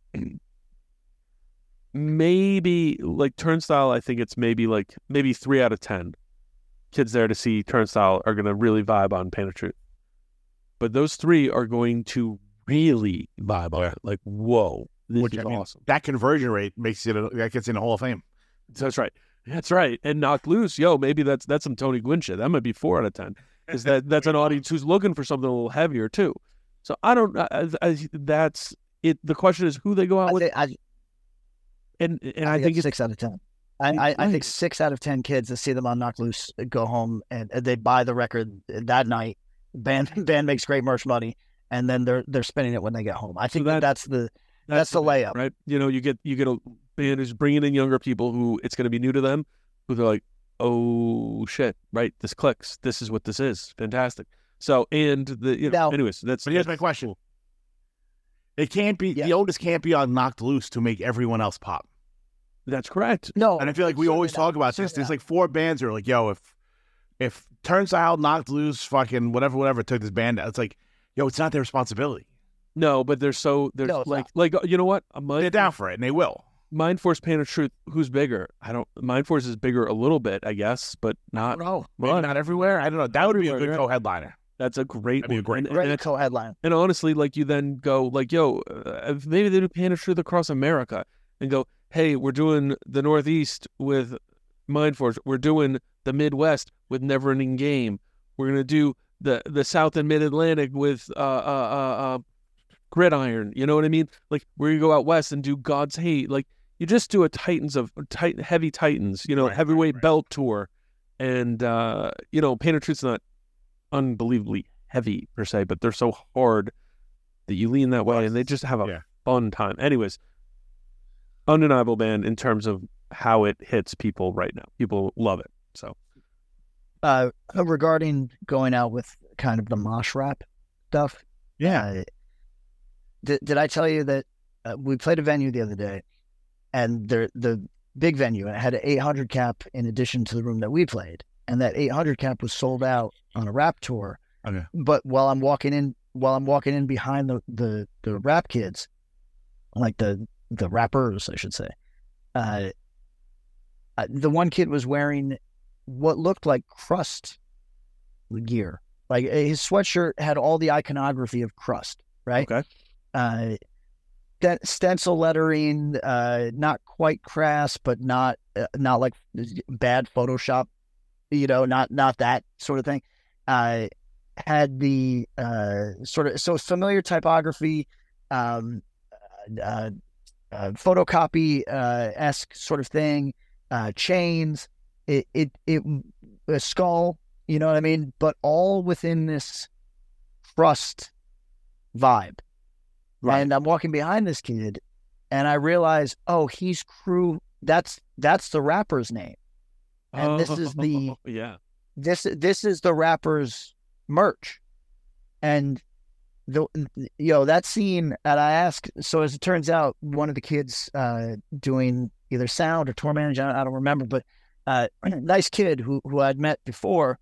Maybe like Turnstile, I think it's maybe 3 out of 10 kids there to see Turnstile are going to really vibe on Pain of Truth. But those 3 are going to really vibe on it. Like, whoa, this is awesome. That conversion rate makes that gets in the Hall of Fame. That's right. That's right. And Knocked Loose, maybe that's some Tony Gwynn shit. That might be 4 out of 10. Is that's an audience who's looking for something a little heavier too. So I don't. That's it. The question is who they go out with. And I think it's 6 out of 10. I think 6 out of 10 kids that see them on Knocked Loose go home and they buy the record that night. Band makes great merch money, and then they're spending it when they get home. I think that's the layup, right? You get a band who's bringing in younger people who it's going to be new to them, who they're like, oh shit, right? This clicks. This is what this is. Fantastic. So anyways, But here's my question. It can't be the oldest can't be on Knocked Loose to make everyone else pop. That's correct. No, And I feel like we always talk about this. There's like 4 bands that are like, yo, if Turnstile, Knocked Loose, fucking whatever took this band out, it's like, yo, it's not their responsibility. No, but they're you know what? They're down for it, and they will. Mind Force, Pain of Truth. Who's bigger? Mind Force is bigger a little bit, I guess, but not. No, maybe not everywhere. I don't know. That would be a good Everywhere, co-headliner. That's a great That'd be a one. great- And Great that's- co-headline. and honestly, like, you then go like, yo, maybe they do Panic Truth across America and go, hey, we're doing the Northeast with Mind Force. We're doing the Midwest with Never Ending Game. We're going to do the South and Mid Atlantic with Gridiron. You know what I mean? Like, we're going to go out West and do God's Hate. Like, you just do a heavy Titans, Right, heavyweight right. belt tour. And, Panic Truth's not unbelievably heavy per se, but they're so hard that you lean that way, and they just have a Yeah. fun time. Anyways, undeniable band in terms of how it hits people right now. People love it. So Regarding going out with kind of the mosh rap stuff, Yeah. did I tell you that we played a venue the other day, and the big venue had an 800 cap in addition to the room that we played, and that 800 cap was sold out on a rap tour. Okay. But while I'm walking in behind the rap kids, like the rappers, I should say, the one kid was wearing what looked like Crust gear. Like his sweatshirt had all the iconography of Crust, right? Okay. That stencil lettering, not quite crass, but not like bad Photoshop, not that sort of thing. Had the sort of so familiar typography, photocopy esque sort of thing, chains, it a skull, you know what I mean? But all within this Crust vibe. Right. And I'm walking behind this kid, and I realize, oh, he's Crew. That's the rapper's name, and this is the yeah. this is the rapper's merch, and that scene. And I asked, so as it turns out, one of the kids doing either sound or tour manager, I don't remember, but nice kid who I'd met before.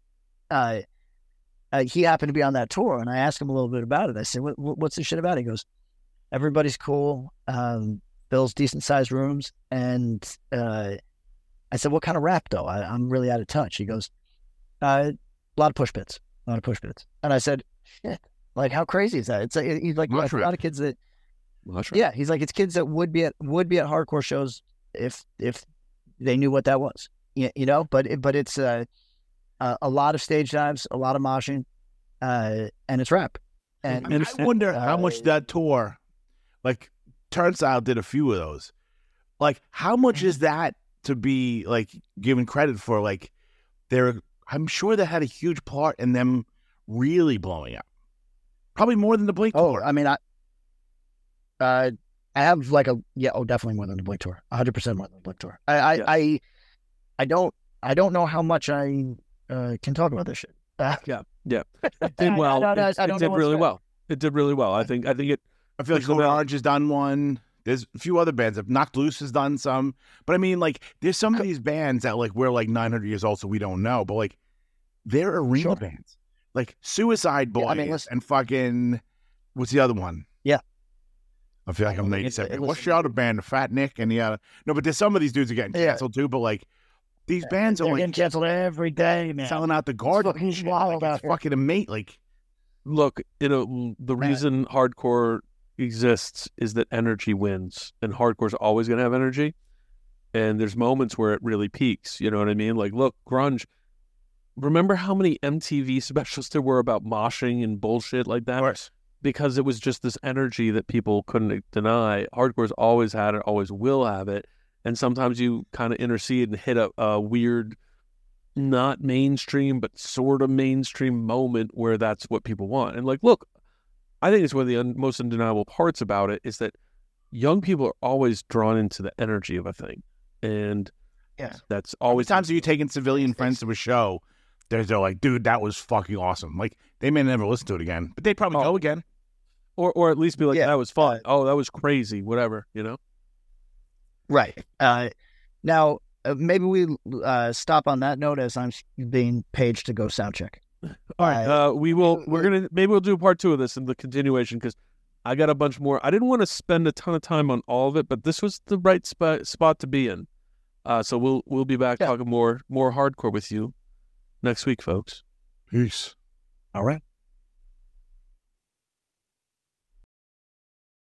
He happened to be on that tour, and I asked him a little bit about it. I said, what's this shit about? He goes, everybody's cool. Bill's decent sized rooms. And I said, what kind of rap though? I'm really out of touch. He goes, a lot of push bits. And I said, shit, like how crazy is that? It's like, he's like, Much a rap. lot of kids that, Much rap. yeah, he's like, it's kids that would be at hardcore shows if they knew what that was, but it's a lot of stage dives, a lot of moshing, and it's rap. And I wonder how much that tour, like Turnstile did a few of those. Like, how much is that to be like given credit for? Like, I'm sure they had a huge part in them really blowing up. Probably more than the Blink tour. I mean, I have like definitely more than the Blink tour, 100% more than the Blink tour. I don't know how much I can talk about this shit. Yeah. It did well. I don't It know did what's really right. well. It did really well. I think it. I feel like There's Code about- Orange has done one. There's a few other bands. Knocked Loose has done some. But I mean, like, there's some of these bands that, like, we're like 900 years old, so we don't know. But, like, they're arena Sure. bands. Like, Suicide Boys Yeah, I mean, listen- and fucking, what's the other one? Yeah. I feel like I'm Listen, 87. What's the other band? Fat Nick and the other. No, but there's some of these dudes are getting Yeah. canceled too. But, like, these bands are, They're like, getting canceled every day, man. selling out the garden. fucking and shit. wild Like, out it's here. fucking amazing. Like, Look, the reason hardcore exists is that energy wins, and hardcore's always going to have energy. And there's moments where it really peaks. You know what I mean? Like, look, grunge. Remember how many MTV specials there were about moshing and bullshit like that? of course. Because it was just this energy that people couldn't deny. Hardcore's always had it, always will have it. And sometimes you kind of intercede and hit a weird, not mainstream, but sort of mainstream moment where that's what people want. And like, look, I think it's one of the most undeniable parts about it is that young people are always drawn into the energy of a thing. And Yeah. that's How many always times are you taking civilian friends to a show? They're like, dude, that was fucking awesome. Like, they may never listen to it again, but they'd probably Oh. go again. or at least be like, Yeah. that was fun. Oh, that was crazy. Whatever, you know? Right. Now, maybe we stop on that note as I'm being paged to go sound check. All right. Maybe we'll do part 2 of this in the continuation because I got a bunch more. I didn't want to spend a ton of time on all of it, but this was the right spot to be in. So we'll be back Yeah. talking more hardcore with you next week, folks. Peace. All right.